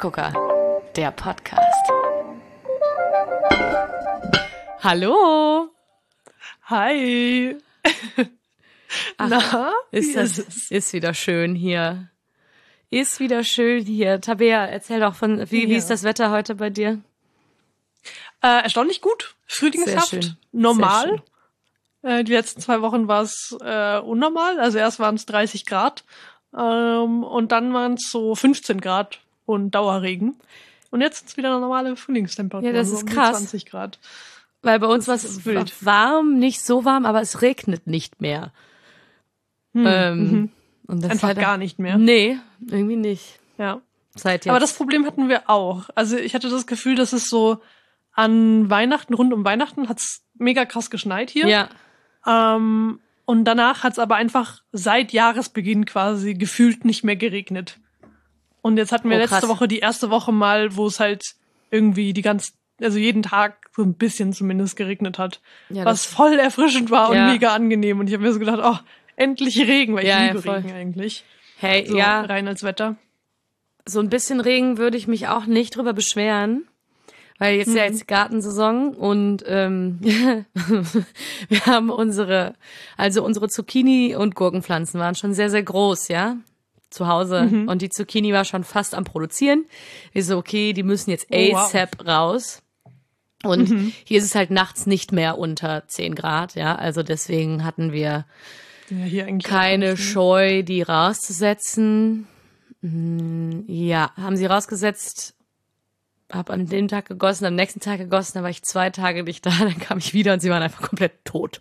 Rohrgucker, der Podcast. Hallo. Hi. Ach, Na, ist wieder schön hier. Ist wieder schön hier. Tabea, erzähl doch wie ist das Wetter heute bei dir? Erstaunlich gut. Frühlingshaft. Sehr schön. Normal. Sehr schön. Die letzten 2 Wochen war es unnormal. Also erst waren es 30 Grad und dann waren es so 15 Grad und Dauerregen. Und jetzt sind es wieder normale Frühlingstemperatur. Ja, das so ist um die krass. 20 Grad. Weil bei uns war es warm, nicht so warm, aber es regnet nicht mehr. Und das Einfach halt gar nicht mehr. Nee, irgendwie nicht. Ja. Seit jetzt. Aber das Problem hatten wir auch. Also ich hatte das Gefühl, dass es so an Weihnachten, rund um Weihnachten, hat's mega krass geschneit hier. Ja. Und danach hat's aber einfach seit Jahresbeginn quasi gefühlt nicht mehr geregnet. Und jetzt hatten wir letzte Woche die erste Woche mal, wo es halt irgendwie also jeden Tag so ein bisschen zumindest geregnet hat. Ja, was voll erfrischend war und mega angenehm. Und ich habe mir so gedacht, oh, endlich Regen, weil ich liebe Regen eigentlich. Hey, so rein als Wetter. So ein bisschen Regen würde ich mich auch nicht drüber beschweren. Weil jetzt ja jetzt Gartensaison und wir haben unsere Zucchini- und Gurkenpflanzen waren schon sehr, sehr groß, ja, zu Hause. Und die Zucchini war schon fast am Produzieren. Ich so, okay, die müssen jetzt ASAP raus. Und hier ist es halt nachts nicht mehr unter 10 Grad, ja, also deswegen hatten wir hier keine Scheu, die rauszusetzen. Ja, haben sie rausgesetzt. Hab an dem Tag gegossen, am nächsten Tag gegossen, dann war ich 2 Tage nicht da, dann kam ich wieder und sie waren einfach komplett tot.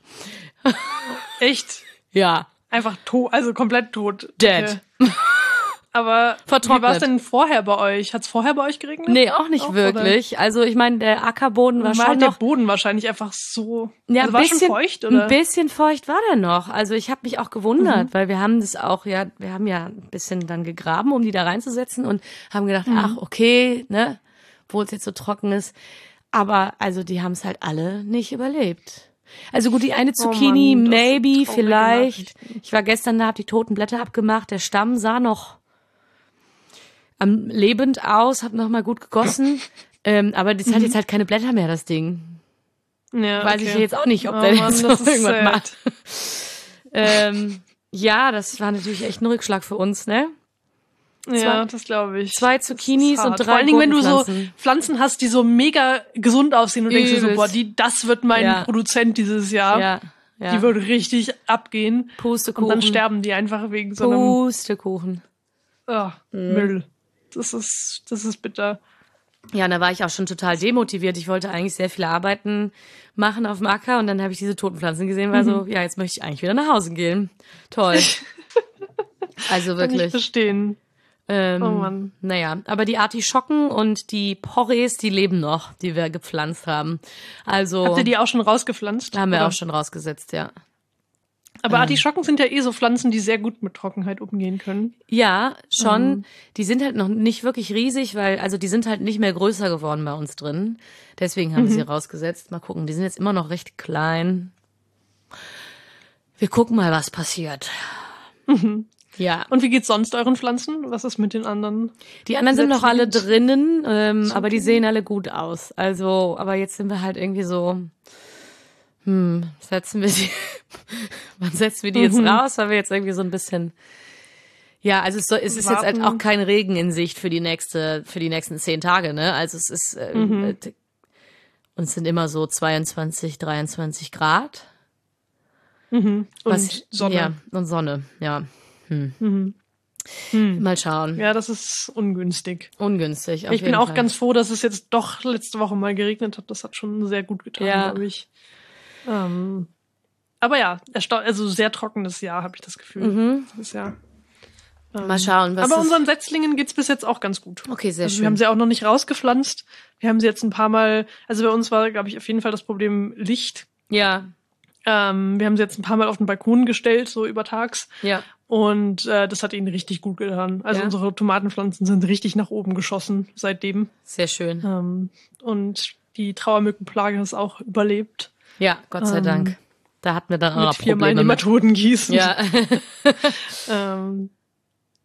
Echt? Ja. Einfach tot, also komplett tot. Dead. Okay. Aber vertrocknet. Wie war es denn vorher bei euch? Hat's vorher bei euch geregnet? Nee, auch nicht wirklich. Oder? Also ich meine, der Ackerboden war schon der Boden wahrscheinlich einfach so, ja, also war schon feucht, oder? Ein bisschen feucht war der noch. Also ich habe mich auch gewundert, weil wir haben ja ein bisschen dann gegraben, um die da reinzusetzen und haben gedacht, ach okay, ne, wo es jetzt so trocken ist. Aber also die haben es halt alle nicht überlebt. Also gut, die eine Zucchini, maybe, vielleicht. Ich war gestern da, hab die toten Blätter abgemacht. Der Stamm sah noch lebend aus, hab noch mal gut gegossen. Aber das hat jetzt halt keine Blätter mehr, das Ding. Ja, weiß ich jetzt auch nicht, ob der jetzt noch irgendwas macht. Ja, das war natürlich echt ein Rückschlag für uns, ne? Ja, das glaube ich. 2 Zucchinis und 3 Vor allen Dingen, wenn du so Pflanzen hast, die so mega gesund aussehen und denkst dir so, boah, das wird mein Produzent dieses Jahr. Ja. Die wird richtig abgehen. Pustekuchen. Und dann sterben die einfach wegen so einem Pustekuchen. Müll. Das ist bitter. Ja, und da war ich auch schon total demotiviert. Ich wollte eigentlich sehr viele Arbeiten machen auf dem Acker und dann habe ich diese toten Pflanzen gesehen, war so, ja, jetzt möchte ich eigentlich wieder nach Hause gehen. Toll. Also wirklich. Kann ich verstehen. Oh Mann. Naja, aber die Artischocken und die Porrees, die leben noch, die wir gepflanzt haben. Also. Habt ihr die auch schon rausgepflanzt? Haben wir auch schon rausgesetzt, ja. Aber Artischocken sind ja so Pflanzen, die sehr gut mit Trockenheit umgehen können. Ja, schon. Die sind halt noch nicht wirklich riesig, weil, die sind halt nicht mehr größer geworden bei uns drin. Deswegen haben wir sie rausgesetzt. Mal gucken, die sind jetzt immer noch recht klein. Wir gucken mal, was passiert. Ja. Und wie geht's sonst euren Pflanzen? Was ist mit den anderen? Die anderen sind noch alle drinnen, aber die sehen alle gut aus. Also, aber jetzt sind wir halt irgendwie so, wann setzen wir die jetzt raus, weil wir jetzt irgendwie so ein bisschen, ja, also es ist jetzt halt auch kein Regen in Sicht für die nächsten 10 Tage, ne? Also es ist, uns sind immer so 22, 23 Grad. Und Sonne. Ja, und Sonne, ja. Mal schauen. Ja, das ist ungünstig. Ungünstig, auf Ich bin jeden auch Fall. ganz froh, dass es jetzt doch letzte Woche mal geregnet hat. Das hat schon sehr gut getan, glaube ich. Aber ja, also sehr trockenes Jahr, habe ich das Gefühl. Das Jahr. Mal schauen, was aber unseren Setzlingen geht's bis jetzt auch ganz gut. Okay, sehr schön. Wir haben sie auch noch nicht rausgepflanzt. Wir haben sie jetzt ein paar Mal, also bei uns war, glaube ich, auf jeden Fall das Problem Licht. Ja. Wir haben sie jetzt ein paar Mal auf den Balkon gestellt, so übertags. Ja. Und das hat ihnen richtig gut getan. Also unsere Tomatenpflanzen sind richtig nach oben geschossen seitdem. Sehr schön. Und die Trauermückenplage ist auch überlebt. Ja, Gott sei Dank. Da hatten wir dann auch noch Probleme mit 4-mal Nematoden gießen. Ja.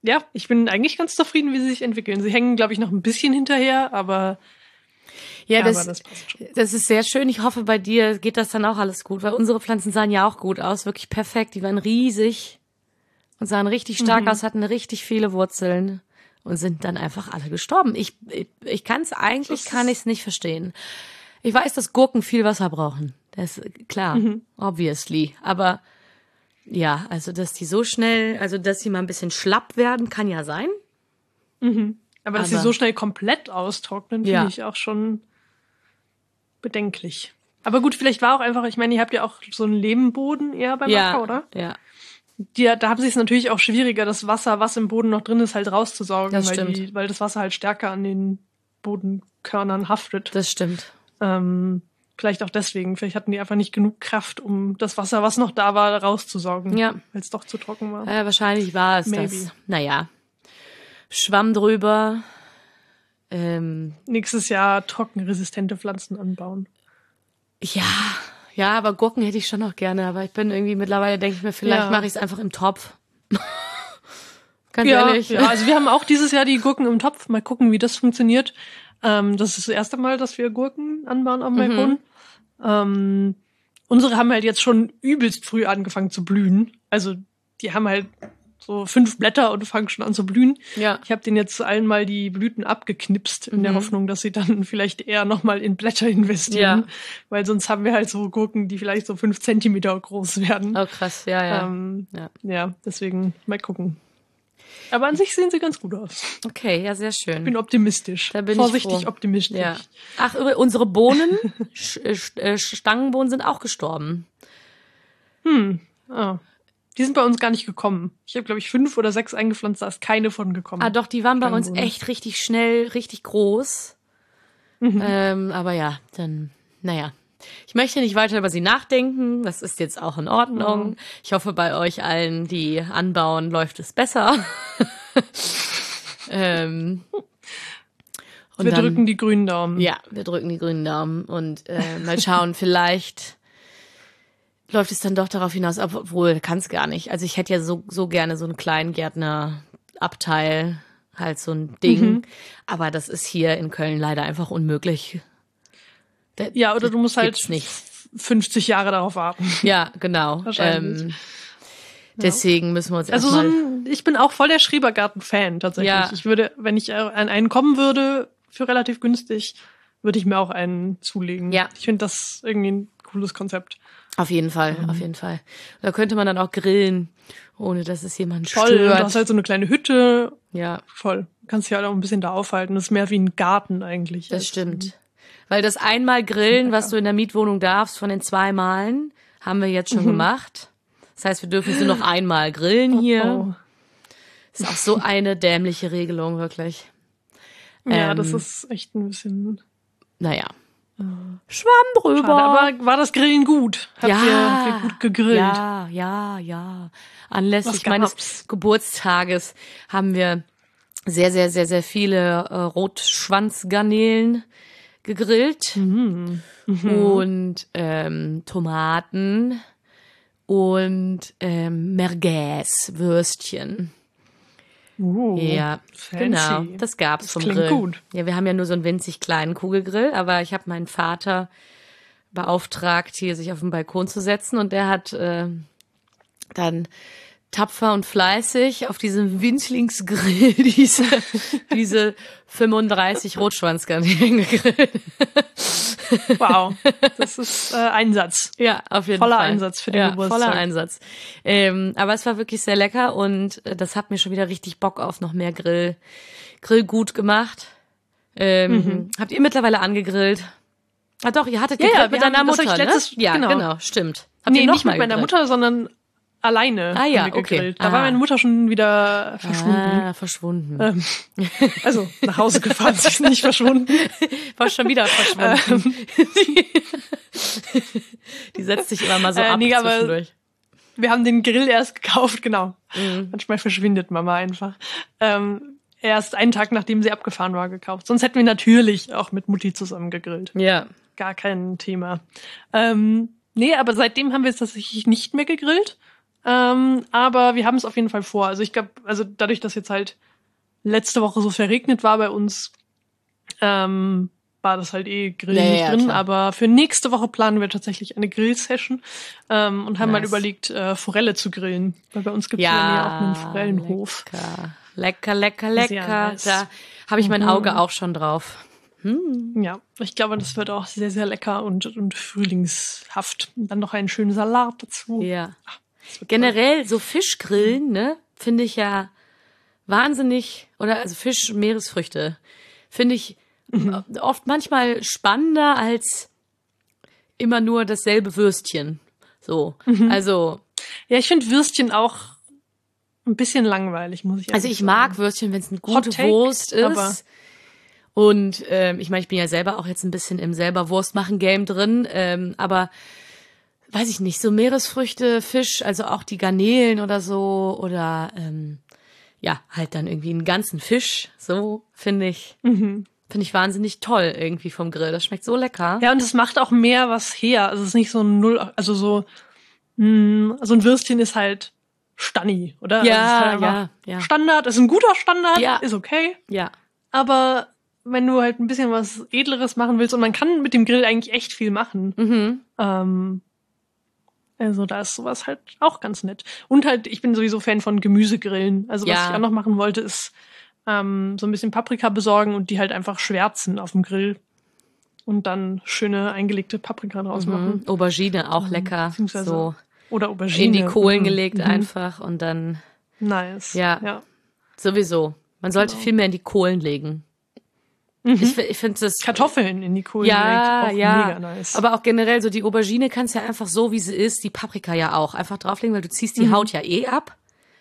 ja, ich bin eigentlich ganz zufrieden, wie sie sich entwickeln. Sie hängen, glaube ich, noch ein bisschen hinterher, aber ja, das passt schon. Das ist sehr schön. Ich hoffe, bei dir geht das dann auch alles gut, weil unsere Pflanzen sahen ja auch gut aus, wirklich perfekt. Die waren riesig und sahen richtig stark aus, hatten richtig viele Wurzeln und sind dann einfach alle gestorben. Ich kann es nicht verstehen. Ich weiß, dass Gurken viel Wasser brauchen. Das ist klar, obviously. Aber ja, also dass die so schnell, also dass sie mal ein bisschen schlapp werden, kann ja sein. Aber dass sie so schnell komplett austrocknen, finde ich auch schon bedenklich. Aber gut, vielleicht war auch einfach, ich meine, ihr habt ja auch so einen Lehmboden eher beim Acker, oder? Ja. Da haben sie es natürlich auch schwieriger, das Wasser, was im Boden noch drin ist, halt rauszusaugen, Das stimmt. weil das Wasser halt stärker an den Bodenkörnern haftet. Das stimmt. Vielleicht auch deswegen. Vielleicht hatten die einfach nicht genug Kraft, um das Wasser, was noch da war, rauszusaugen. Ja. Weil es doch zu trocken war. Wahrscheinlich war es das. Naja. Schwamm drüber. Nächstes Jahr trockenresistente Pflanzen anbauen. Ja, aber Gurken hätte ich schon noch gerne. Aber ich bin irgendwie, mittlerweile denke ich mir, vielleicht mache ich es einfach im Topf. Ganz ehrlich. Ja, also wir haben auch dieses Jahr die Gurken im Topf. Mal gucken, wie das funktioniert. Das ist das erste Mal, dass wir Gurken anbauen am Balkon. Unsere haben halt jetzt schon übelst früh angefangen zu blühen. Also die haben halt so 5 Blätter und fangen schon an zu blühen. Ja. Ich habe denen jetzt allen mal die Blüten abgeknipst, in der Hoffnung, dass sie dann vielleicht eher nochmal in Blätter investieren. Ja. Weil sonst haben wir halt so Gurken, die vielleicht so 5 Zentimeter groß werden. Oh, krass, ja. Ja, deswegen mal gucken. Aber an sich sehen sie ganz gut aus. Okay, ja, sehr schön. Ich bin optimistisch. Da bin Vorsichtig ich froh. optimistisch. Ja. Ach, unsere Bohnen, Stangenbohnen sind auch gestorben. Oh. Die sind bei uns gar nicht gekommen. Ich habe, glaube ich, 5 oder 6 eingepflanzt, da ist keine von gekommen. Ah, doch, die waren bei uns echt richtig schnell, richtig groß. Aber ja, dann, naja. Ich möchte nicht weiter über sie nachdenken. Das ist jetzt auch in Ordnung. Ich hoffe, bei euch allen, die anbauen, läuft es besser. Wir drücken die grünen Daumen. Ja, wir drücken die grünen Daumen und mal schauen, vielleicht läuft es dann doch darauf hinaus, obwohl, kann es gar nicht. Also ich hätte ja so gerne so einen kleinen Gärtnerabteil, halt so ein Ding. Aber das ist hier in Köln leider einfach unmöglich. Ja, oder du musst halt nicht 50 Jahre darauf warten. Ja, genau. Wahrscheinlich. Deswegen müssen wir uns also ich bin auch voll der Schrebergarten-Fan tatsächlich. Ja. Ich würde, wenn ich an einen kommen würde, für relativ günstig, würde ich mir auch einen zulegen. Ja. Ich finde das irgendwie ein cooles Konzept. Auf jeden Fall, auf jeden Fall. Da könnte man dann auch grillen, ohne dass es jemanden Voll, stört. du hast halt so eine kleine Hütte. Ja. Voll. Du kannst dich halt auch ein bisschen da aufhalten. Das ist mehr wie ein Garten eigentlich. Das stimmt. Weil das einmal Grillen, was du in der Mietwohnung darfst, von den 2 Malen, haben wir jetzt schon gemacht. Das heißt, wir dürfen nur noch einmal grillen hier. Das ist auch so eine dämliche Regelung, wirklich. Ja, das ist echt ein bisschen... Naja. Schwamm drüber. Schade, aber war das Grillen gut? Habt ihr gut gegrillt? Ja. Anlässlich meines Geburtstages haben wir sehr, sehr, sehr, sehr viele Rotschwanzgarnelen gegrillt und Tomaten und Merguez-Würstchen. Ja, fancy. genau, das gab's vom klingt Grill. Gut. Ja, wir haben ja nur so einen winzig kleinen Kugelgrill, aber ich habe meinen Vater beauftragt, hier sich auf den Balkon zu setzen und der hat dann tapfer und fleißig auf diesem Winzlingsgrill diese 35 Rotschwanzgarnelen gegrillt. Wow, das ist Einsatz. Ja, auf jeden Voller Fall. Einsatz für den Geburtstag. Voller Einsatz. Aber es war wirklich sehr lecker und das hat mir schon wieder richtig Bock auf noch mehr Grillgut gemacht. Habt ihr mittlerweile angegrillt? Ah doch, ihr hattet gegrillt mit deiner Mutter, ne? Ja, genau, stimmt. Habt ihr nicht mit meiner Mutter, sondern alleine haben wir gegrillt. Okay. Da war meine Mutter schon wieder verschwunden. Verschwunden. Also nach Hause gefahren, sie ist nicht verschwunden. War schon wieder verschwunden. Die setzt sich immer mal so ab zwischendurch. Wir haben den Grill erst gekauft, genau. Manchmal verschwindet Mama einfach. Erst einen Tag, nachdem sie abgefahren war, gekauft. Sonst hätten wir natürlich auch mit Mutti zusammen gegrillt. Ja. Gar kein Thema. Nee, aber seitdem haben wir es tatsächlich nicht mehr gegrillt. Aber wir haben es auf jeden Fall vor. Also ich glaube, also dadurch, dass jetzt halt letzte Woche so verregnet war bei uns, war das halt Grillen nicht drin. Klar. Aber für nächste Woche planen wir tatsächlich eine Grillsession und haben mal überlegt, Forelle zu grillen. Weil bei uns gibt es ja auch einen Forellenhof. Lecker. Nice. Da habe ich mein Auge auch schon drauf. Ja, ich glaube, das wird auch sehr, sehr lecker und frühlingshaft. Und dann noch einen schönen Salat dazu. Ja. Generell so Fischgrillen, ne, finde ich ja wahnsinnig, oder also Fisch, Meeresfrüchte, finde ich oft manchmal spannender als immer nur dasselbe Würstchen. So, also. Ja, ich finde Würstchen auch ein bisschen langweilig, muss ich ehrlich sagen. Also ich mag Würstchen, wenn es eine gute Wurst ist. Und ich meine, ich bin ja selber auch jetzt ein bisschen im selber Wurstmachen-Game drin, aber weiß ich nicht, so Meeresfrüchte, Fisch, also auch die Garnelen oder so oder ja, halt dann irgendwie einen ganzen Fisch, so finde ich wahnsinnig toll irgendwie vom Grill. Das schmeckt so lecker. Ja, und es macht auch mehr was her. Also es ist nicht so ein also so ein Würstchen ist halt Stanni, oder? Ja, also ist halt ja. Standard, ist ein guter Standard, ist okay. Ja. Aber wenn du halt ein bisschen was Edleres machen willst, und man kann mit dem Grill eigentlich echt viel machen, also da ist sowas halt auch ganz nett. Und halt, ich bin sowieso Fan von Gemüsegrillen. Also was ich auch noch machen wollte, ist so ein bisschen Paprika besorgen und die halt einfach schwärzen auf dem Grill. Und dann schöne eingelegte Paprika draus machen. Aubergine, auch lecker. So oder Aubergine. In die Kohlen gelegt einfach und dann. Nice. Ja. Sowieso. Man sollte viel mehr in die Kohlen legen. Ich finde das. Kartoffeln in die Kohlen gelegt, auch mega nice. Aber auch generell so die Aubergine kannst ja einfach so, wie sie ist, die Paprika ja auch einfach drauflegen, weil du ziehst die Haut ja ab.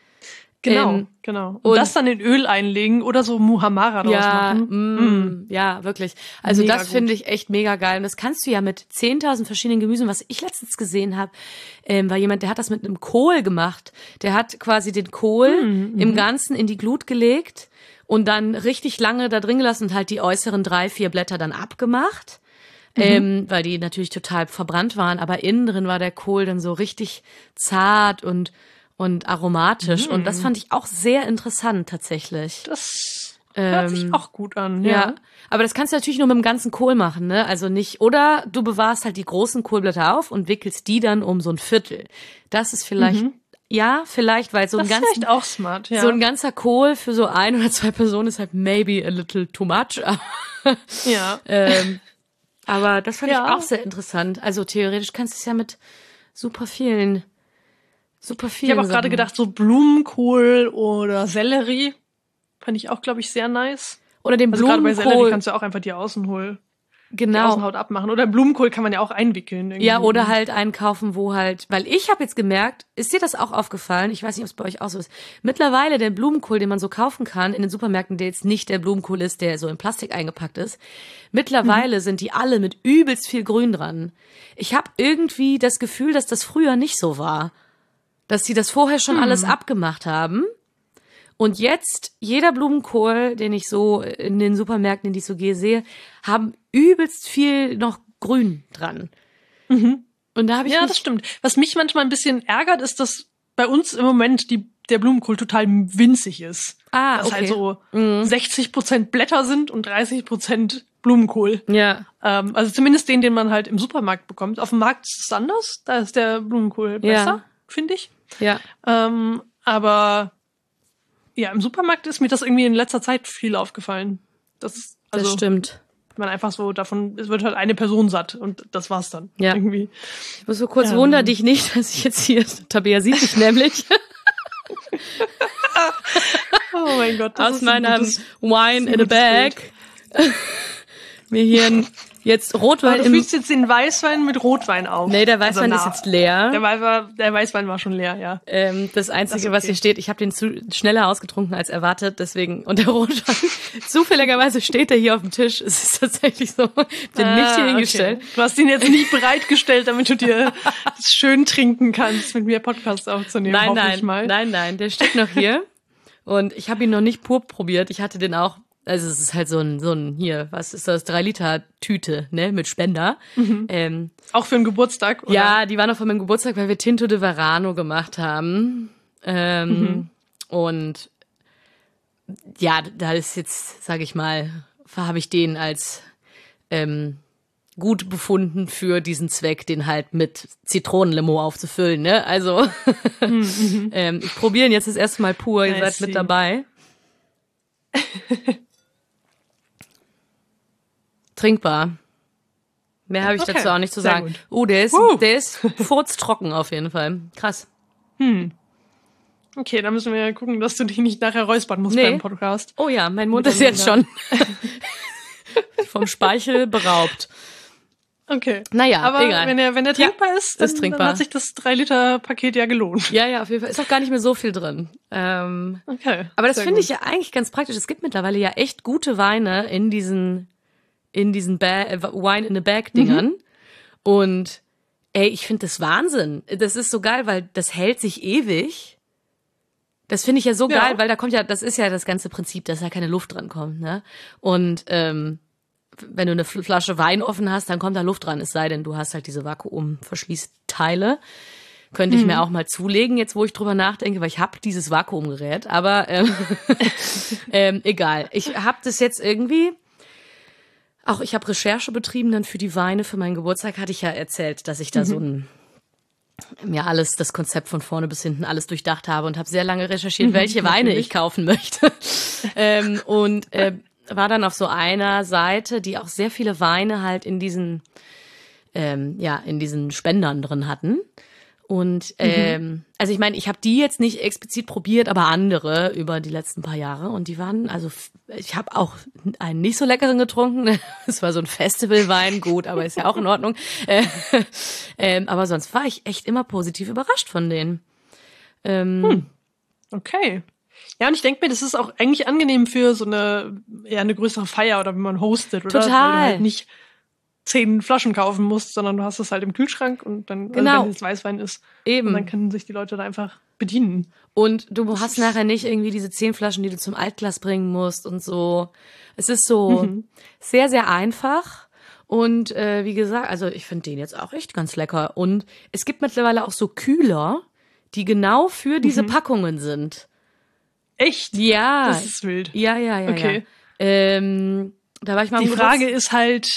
Genau. Und das dann in Öl einlegen oder so Muhammara draus machen. Ja, wirklich. Also mega das finde ich echt mega geil. Und das kannst du ja mit 10.000 verschiedenen Gemüsen, was ich letztens gesehen habe, war jemand, der hat das mit einem Kohl gemacht. Der hat quasi den Kohl im Ganzen in die Glut gelegt und dann richtig lange da drin gelassen und halt die äußeren 3-4 Blätter dann abgemacht. Weil die natürlich total verbrannt waren. Aber innen drin war der Kohl dann so richtig zart und aromatisch. Und das fand ich auch sehr interessant tatsächlich. Das hört sich auch gut an. Ja. Aber das kannst du natürlich nur mit dem ganzen Kohl machen, ne? Also nicht, oder du bewahrst halt die großen Kohlblätter auf und wickelst die dann um so ein Viertel. Das ist vielleicht, vielleicht, weil so ein ganzer, vielleicht auch smart, so ein ganzer Kohl für so 1 oder 2 Personen ist halt maybe a little too much. Ja. Aber das fand ich auch sehr interessant. Also theoretisch kannst du es ja mit super vielen. Ich habe auch gerade gedacht, so Blumenkohl oder Sellerie fand ich auch, glaube ich, sehr nice. Oder den Blumenkohl. Gerade bei Sellerie kannst du auch einfach die Außenhaut abmachen. Oder Blumenkohl kann man ja auch einwickeln. Irgendwie. Ja, oder halt einkaufen, wo halt, weil ich habe jetzt gemerkt, ist dir das auch aufgefallen? Ich weiß nicht, ob es bei euch auch so ist. Mittlerweile der Blumenkohl, den man so kaufen kann in den Supermärkten, der jetzt nicht der Blumenkohl ist, der so in Plastik eingepackt ist. Mittlerweile sind die alle mit übelst viel Grün dran. Ich habe irgendwie das Gefühl, dass das früher nicht so war. Dass sie das vorher schon alles abgemacht haben. Und jetzt, jeder Blumenkohl, den ich so in den Supermärkten, in die ich so gehe, sehe, haben übelst viel noch Grün dran. Und da habe ich das stimmt. Was mich manchmal ein bisschen ärgert, ist, dass bei uns im Moment der Blumenkohl total winzig ist. Dass halt so 60% Blätter sind und 30% Blumenkohl. Ja. Also zumindest den man halt im Supermarkt bekommt. Auf dem Markt ist es anders. Da ist der Blumenkohl besser, finde ich. Ja. Aber ja, im Supermarkt ist mir das irgendwie in letzter Zeit viel aufgefallen. Das stimmt. Man einfach so es wird halt eine Person satt und das war's dann. Ja. Irgendwie. Ich muss so kurz wunder dich nicht, dass ich jetzt hier, Tabea sieht dich nämlich. Oh mein Gott. Das aus meinem Wine in a Bag. Mir hier jetzt Rotwein. Du füllst jetzt den Weißwein mit Rotwein auf. Nee, der Weißwein ist jetzt leer. Der Weißwein war schon leer, ja. Das Einzige, was hier steht, ich habe den schneller ausgetrunken als erwartet, deswegen, und der Rotwein, zufälligerweise steht der hier auf dem Tisch. Es ist tatsächlich so, den nicht hier hingestellt. Okay. Du hast ihn jetzt nicht bereitgestellt, damit du dir das schön trinken kannst, mit mir Podcast aufzunehmen. Nein, der steht noch hier. Und ich habe ihn noch nicht pur probiert. Ich hatte den auch also es ist halt so ein hier, was ist das, 3-Liter-Tüte, ne, mit Spender. Auch für einen Geburtstag, oder? Ja, die war noch von meinem Geburtstag, weil wir Tinto de Verano gemacht haben. Und ja, da ist jetzt, sage ich mal, habe ich den als gut befunden für diesen Zweck, den halt mit Zitronenlimo aufzufüllen, ne? Also ich probiere ihn jetzt das erste Mal pur, ihr seid mit dabei. Trinkbar. Mehr habe ich dazu auch nicht zu sagen. Der ist furztrocken auf jeden Fall. Krass. Okay, dann müssen wir gucken, dass du dich nicht nachher räuspern musst beim Podcast. Oh ja, mein Mund ist jetzt schon vom Speichel beraubt. Okay. Naja, aber egal. Wenn der trinkbar ist, dann hat sich das 3-Liter-Paket ja gelohnt. Ja, auf jeden Fall. Ist auch gar nicht mehr so viel drin. Okay. Aber das finde ich ja eigentlich ganz praktisch. Es gibt mittlerweile ja echt gute Weine in diesen Wine in a Bag Dingern. Und ey, ich finde das Wahnsinn. Das ist so geil, weil das hält sich ewig. Das finde ich ja so geil, weil das ist ja das ganze Prinzip, dass da keine Luft dran kommt, ne? Und wenn du eine Flasche Wein offen hast, dann kommt da Luft dran, es sei denn, du hast halt diese Vakuumverschließteile. Könnte ich mir auch mal zulegen, jetzt wo ich drüber nachdenke, weil ich habe dieses Vakuumgerät, aber egal. Ich habe das jetzt irgendwie, auch ich habe Recherche betrieben dann für die Weine, für meinen Geburtstag hatte ich ja erzählt, dass ich da mir alles, das Konzept von vorne bis hinten alles durchdacht habe und habe sehr lange recherchiert, welche Weine ich kaufen möchte. War dann auf so einer Seite, die auch sehr viele Weine halt in diesen Spendern drin hatten. Und also ich meine, ich habe die jetzt nicht explizit probiert, aber andere über die letzten paar Jahre. Und die waren, also ich habe auch einen nicht so leckeren getrunken. Es war so ein Festivalwein, gut, aber ist ja auch in Ordnung. Aber sonst war ich echt immer positiv überrascht von denen. Okay. Ja, und ich denke mir, das ist auch eigentlich angenehm für so eine größere Feier oder wenn man hostet, oder? Total. Weil du halt nicht 10 Flaschen kaufen musst, sondern du hast es halt im Kühlschrank und dann, also wenn es Weißwein ist. Eben. Und dann können sich die Leute da einfach bedienen. Und du hast nachher nicht irgendwie diese 10 Flaschen, die du zum Altglas bringen musst und so. Es ist so sehr, sehr einfach. Und wie gesagt, also ich finde den jetzt auch echt ganz lecker. Und es gibt mittlerweile auch so Kühler, die genau für diese Packungen sind. Echt? Ja. Das ist wild. Ja. Okay. Da war ich mal Die Frage ist halt,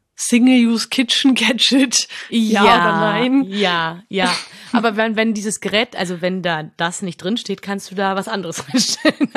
Single-Use-Kitchen-Gadget, ja oder nein? Ja. Aber wenn dieses Gerät, also wenn da das nicht drin steht, kannst du da was anderes reinstellen.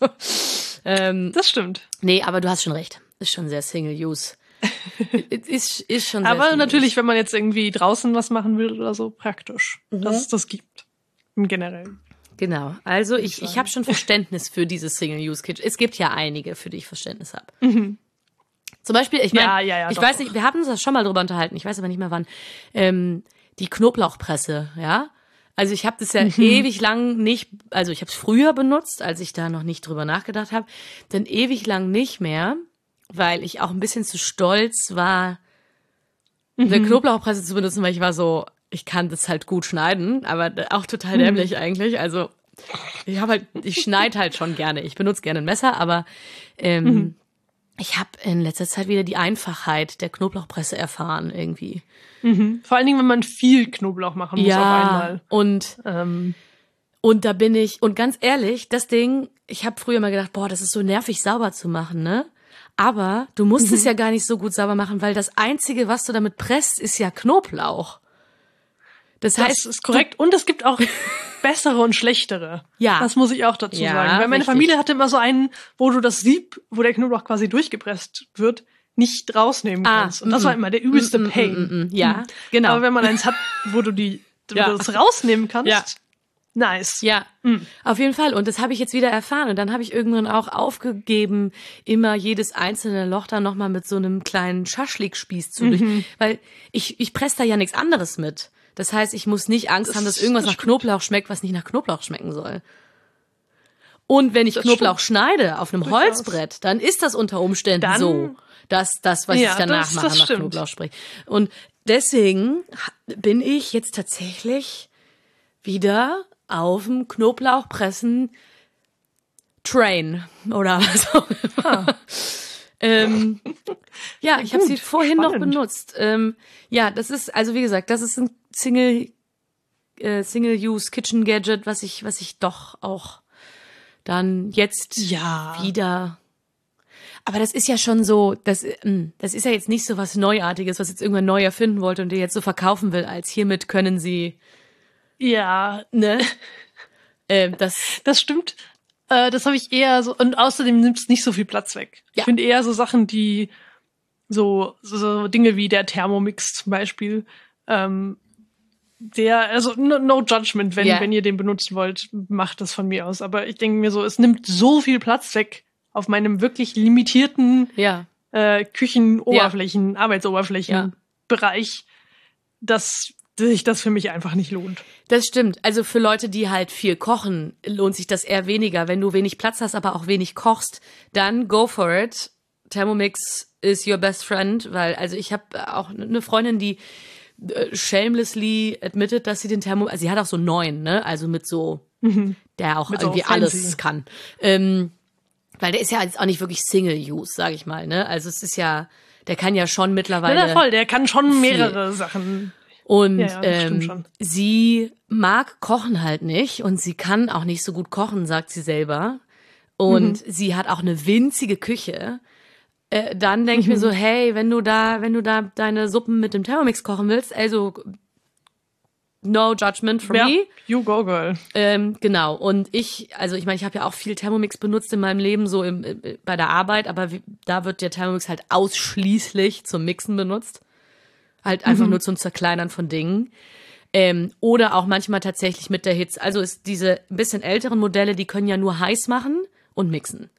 Also, das stimmt. Nee, aber du hast schon recht. Ist schon sehr Single-Use. ist schon sehr aber natürlich, wenn man jetzt irgendwie draußen was machen will oder so, praktisch, dass es das gibt. Im Generellen. Genau. Also ich habe schon Verständnis für dieses Single-Use-Kitchen. Es gibt ja einige, für die ich Verständnis habe. Zum Beispiel, ich meine, ich weiß nicht, wir hatten uns das schon mal drüber unterhalten, ich weiß aber nicht mehr wann, die Knoblauchpresse, ja? Also ich habe das ja ewig lang nicht, also ich habe es früher benutzt, als ich da noch nicht drüber nachgedacht habe, dann ewig lang nicht mehr, weil ich auch ein bisschen zu stolz war, eine Knoblauchpresse zu benutzen, weil ich war so, ich kann das halt gut schneiden, aber auch total dämlich eigentlich, also ich schneide halt schon gerne, ich benutze gerne ein Messer, aber ich habe in letzter Zeit wieder die Einfachheit der Knoblauchpresse erfahren irgendwie. Vor allen Dingen, wenn man viel Knoblauch machen muss auf einmal. Und da bin ich, und ganz ehrlich, das Ding, ich habe früher mal gedacht, boah, das ist so nervig sauber zu machen, ne? Aber du musst es ja gar nicht so gut sauber machen, weil das Einzige, was du damit presst, ist ja Knoblauch. Das heißt, ist korrekt. Und es gibt auch bessere und schlechtere. Ja. Das muss ich auch dazu sagen. Weil meine Familie hatte immer so einen, wo du das Sieb, wo der Knoblauch quasi durchgepresst wird, nicht rausnehmen kannst. Und das war immer der übelste Pain. Ja, genau. Aber wenn man eins hat, wo du das rausnehmen kannst, nice. Ja, auf jeden Fall. Und das habe ich jetzt wieder erfahren. Und dann habe ich irgendwann auch aufgegeben, immer jedes einzelne Loch dann nochmal mit so einem kleinen Schaschlikspieß zu durch. Weil ich presse da ja nichts anderes mit. Das heißt, ich muss nicht Angst haben, dass irgendwas nach Knoblauch schmeckt, was nicht nach Knoblauch schmecken soll. Und wenn ich Knoblauch schneide auf einem Holzbrett, dann ist das unter Umständen so, dass das, was ich danach mache, nach Knoblauch schmeckt. Und deswegen bin ich jetzt tatsächlich wieder auf dem Knoblauchpressen Train oder was auch immer. Ja, ich habe sie vorhin noch benutzt. Ja, das ist, also wie gesagt, das ist ein Single-Use Kitchen Gadget, was ich doch auch dann jetzt wieder. Aber das ist ja schon so, das ist ja jetzt nicht so was Neuartiges, was jetzt irgendwann neu erfinden wollte und dir jetzt so verkaufen will, als hiermit können sie. Ja, ne? Das stimmt. Das habe ich eher so, und außerdem nimmt es nicht so viel Platz weg. Ja. Ich finde eher so Sachen, die so Dinge wie der Thermomix zum Beispiel, also no judgment, wenn ihr den benutzen wollt, macht das von mir aus. Aber ich denke mir so, es nimmt so viel Platz weg auf meinem wirklich limitierten Küchenoberflächen, Arbeitsoberflächenbereich, dass sich das für mich einfach nicht lohnt. Das stimmt. Also für Leute, die halt viel kochen, lohnt sich das eher weniger. Wenn du wenig Platz hast, aber auch wenig kochst, dann go for it. Thermomix is your best friend, weil, also ich habe auch eine Freundin, die shamelessly admitted, dass sie den Thermomix, also sie hat auch so 9, ne, also mit so, der auch irgendwie so alles kann. Weil der ist ja jetzt auch nicht wirklich Single-Use, sag ich mal, ne, also es ist ja, der kann ja schon mittlerweile. Ja, voll, der kann schon mehrere Sachen. Und sie mag kochen halt nicht und sie kann auch nicht so gut kochen, sagt sie selber. Und sie hat auch eine winzige Küche. Dann denke ich mir so, hey, wenn du da deine Suppen mit dem Thermomix kochen willst, also no judgment from me. You go, girl. Genau. Und ich meine, ich habe ja auch viel Thermomix benutzt in meinem Leben, so bei der Arbeit, aber da wird der Thermomix halt ausschließlich zum Mixen benutzt. Halt einfach nur zum Zerkleinern von Dingen. Oder auch manchmal tatsächlich mit der Hitze. Also ist diese ein bisschen älteren Modelle, die können ja nur heiß machen und mixen.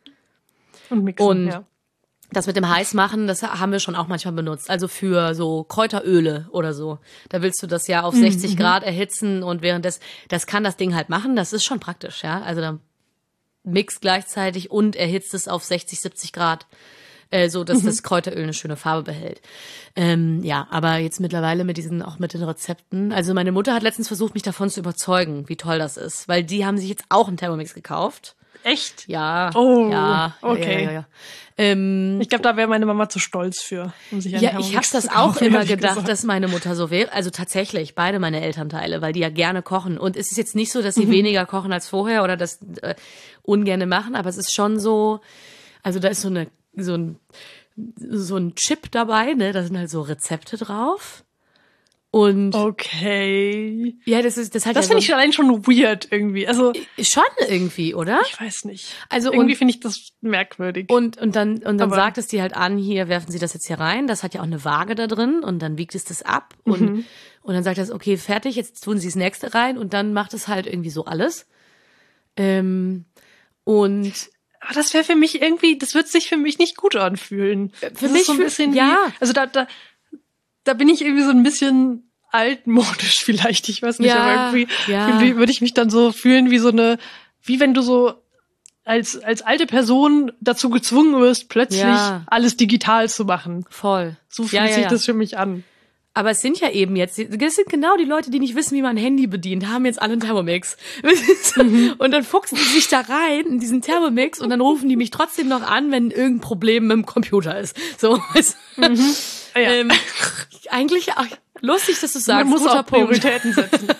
Und das mit dem Heißmachen, das haben wir schon auch manchmal benutzt. Also für so Kräuteröle oder so. Da willst du das ja auf 60 Grad erhitzen und das kann das Ding halt machen. Das ist schon praktisch, ja. Also dann mixt gleichzeitig und erhitzt es auf 60, 70 Grad. So dass das Kräuteröl eine schöne Farbe behält. Ja, aber jetzt mittlerweile mit den Rezepten. Also meine Mutter hat letztens versucht, mich davon zu überzeugen, wie toll das ist. Weil die haben sich jetzt auch einen Thermomix gekauft. Echt? Ja. Oh, ja, okay. Ja. Ich glaube, da wäre meine Mama zu stolz für. Um sich ich habe das auch immer gedacht, dass meine Mutter so wäre. Also tatsächlich, beide meine Elternteile, weil die ja gerne kochen. Und es ist jetzt nicht so, dass sie weniger kochen als vorher oder das ungerne machen, aber es ist schon so, also da ist so ein Chip dabei, ne? Da sind halt so Rezepte drauf. Und okay. Ja, das halt. Das finde ich allein schon weird irgendwie. Also schon irgendwie, oder? Ich weiß nicht. Also irgendwie finde ich das merkwürdig. Und dann sagt es dir halt an, hier werfen Sie das jetzt hier rein. Das hat ja auch eine Waage da drin und dann wiegt es das ab und dann sagt das, okay, fertig, jetzt tun Sie das nächste rein und dann macht es halt irgendwie so alles. Aber das wäre für mich irgendwie, das wird sich für mich nicht gut anfühlen. Für mich so ein bisschen wie, also da bin ich irgendwie so ein bisschen altmodisch vielleicht, ich weiß nicht, aber irgendwie würde ich mich dann so fühlen wie wenn du so als alte Person dazu gezwungen wirst, plötzlich alles digital zu machen. Voll. So fühlt sich das für mich an. Aber es sind ja eben jetzt, das sind genau die Leute, die nicht wissen, wie man ein Handy bedient, haben jetzt alle einen Thermomix. Und dann fuchsen die sich da rein in diesen Thermomix und dann rufen die mich trotzdem noch an, wenn irgendein Problem mit dem Computer ist. So. Eigentlich auch lustig, dass du sagst. Man muss auch Prioritäten setzen.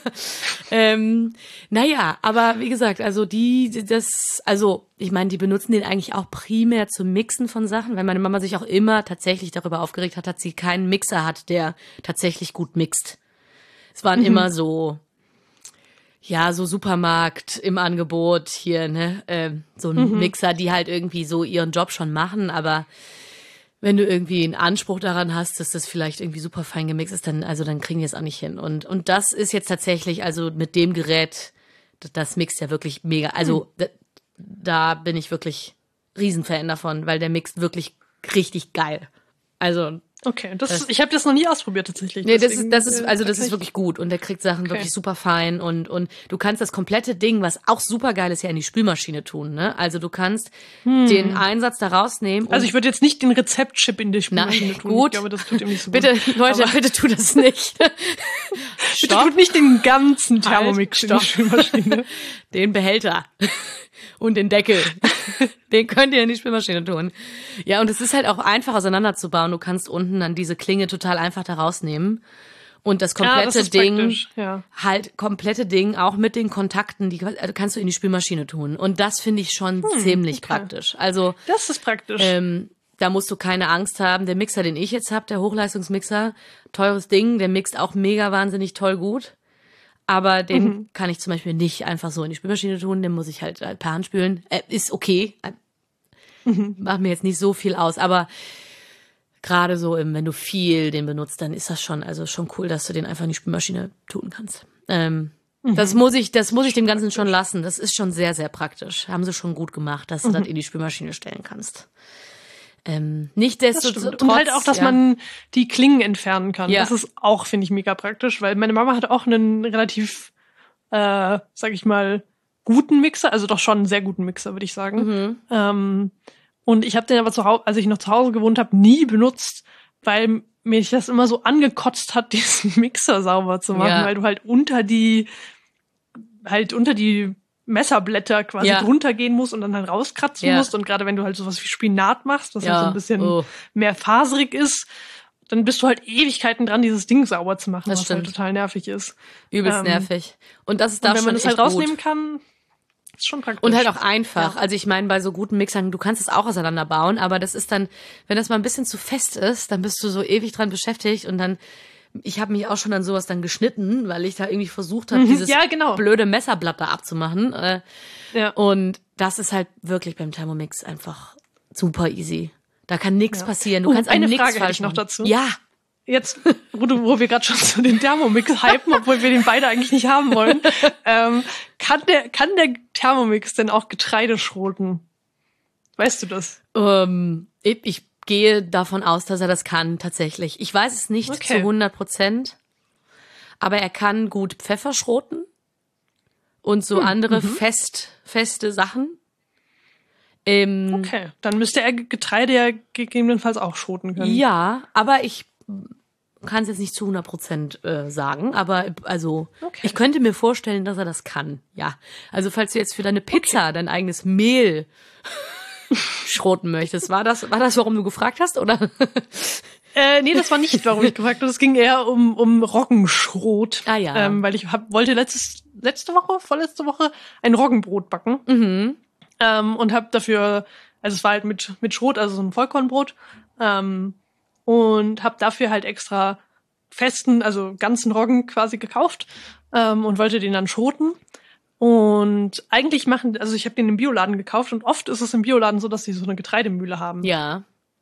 Naja, aber wie gesagt, also ich meine, die benutzen den eigentlich auch primär zum Mixen von Sachen, weil meine Mama sich auch immer tatsächlich darüber aufgeregt hat, dass sie keinen Mixer hat, der tatsächlich gut mixt. Es waren immer so Supermarkt im Angebot hier, ne, so ein Mixer, die halt irgendwie so ihren Job schon machen, aber wenn du irgendwie einen Anspruch daran hast, dass das vielleicht irgendwie super fein gemixt ist, dann kriegen die es auch nicht hin. Und das ist jetzt tatsächlich, also mit dem Gerät, das mixt ja wirklich mega. Also da bin ich wirklich Riesenfan davon, weil der mixt wirklich richtig geil. Also okay, ich habe das noch nie ausprobiert tatsächlich. Nee, das ist wirklich gut und der kriegt Sachen wirklich super fein und du kannst das komplette Ding, was auch super geil ist, ja in die Spülmaschine tun, ne? Also du kannst den Einsatz da rausnehmen. Also ich würde jetzt nicht den Rezeptchip in die Spülmaschine tun. Gut. Ich glaube, das tut ihm nicht so bitte, gut. Leute, bitte tu das nicht. Bitte tut nicht den ganzen Thermomix in die Spülmaschine. Den Behälter und den Deckel. Den könnt ihr in die Spülmaschine tun. Ja, und es ist halt auch einfach auseinanderzubauen. Du kannst unten dann diese Klinge total einfach da rausnehmen. Und das komplette Ding, komplette Ding, auch mit den Kontakten, die kannst du in die Spülmaschine tun. Und das finde ich schon ziemlich praktisch. Also das ist praktisch. Da musst du keine Angst haben. Der Mixer, den ich jetzt habe, der Hochleistungsmixer, teures Ding, der mixt auch mega wahnsinnig toll gut. Aber den kann ich zum Beispiel nicht einfach so in die Spülmaschine tun. Den muss ich halt per Hand spülen. Ist okay. Macht mir jetzt nicht so viel aus. Aber gerade so, wenn du viel den benutzt, dann ist das schon cool, dass du den einfach in die Spülmaschine tun kannst. Das muss ich dem Ganzen schon lassen. Das ist schon sehr, sehr praktisch. Haben sie schon gut gemacht, dass du das in die Spülmaschine stellen kannst. Nichtsdestotrotz. Und halt auch, dass man die Klingen entfernen kann. Ja. Das ist auch, finde ich, mega praktisch, weil meine Mama hat auch einen relativ, sag ich mal, guten Mixer, also doch schon einen sehr guten Mixer, würde ich sagen. Und ich habe den aber zu Hause, als ich noch zu Hause gewohnt habe, nie benutzt, weil mich das immer so angekotzt hat, diesen Mixer sauber zu machen, weil du halt unter die Messerblätter quasi drunter gehen musst und dann halt rauskratzen musst. Und gerade wenn du halt sowas wie Spinat machst, was halt so ein bisschen mehr faserig ist, dann bist du halt Ewigkeiten dran, dieses Ding sauber zu machen, was halt total nervig ist. Übelst nervig. Und das ist da schon echt gut. Wenn man das halt rausnehmen kann, ist schon praktisch. Und halt auch einfach. Ja. Also ich meine, bei so guten Mixern, du kannst es auch auseinanderbauen, aber das ist dann, wenn das mal ein bisschen zu fest ist, dann bist du so ewig dran beschäftigt und dann ich habe mich auch schon an sowas dann geschnitten, weil ich da irgendwie versucht habe, dieses blöde Messerblatt da abzumachen. Und das ist halt wirklich beim Thermomix einfach super easy. Da kann nichts passieren. Du kannst eine nichts Frage falsch noch dazu. Ja. Jetzt, wo wir gerade schon zu den Thermomix hypen, obwohl wir den beide eigentlich nicht haben wollen, kann der Thermomix denn auch Getreide schroten? Weißt du das? Ich gehe davon aus, dass er das kann, tatsächlich. Ich weiß es nicht zu 100%, aber er kann gut Pfeffer schroten und so andere feste Sachen. Okay, dann müsste er Getreide ja gegebenenfalls auch schroten können. Ja, aber ich kann es jetzt nicht zu 100% sagen, aber ich könnte mir vorstellen, dass er das kann, ja. Also falls du jetzt für deine Pizza dein eigenes Mehl schroten möchtest. War das, warum du gefragt hast, oder? Nee, das war nicht, warum ich gefragt habe. Es ging eher um Roggenschrot. Ah ja. Weil ich wollte vorletzte Woche ein Roggenbrot backen. Und habe dafür, also es war halt mit Schrot, also so ein Vollkornbrot. Und habe dafür halt extra festen, also ganzen Roggen quasi gekauft. Und wollte den dann schroten. Und eigentlich also ich habe den im Bioladen gekauft und oft ist es im Bioladen so, dass sie so eine Getreidemühle haben. Ja.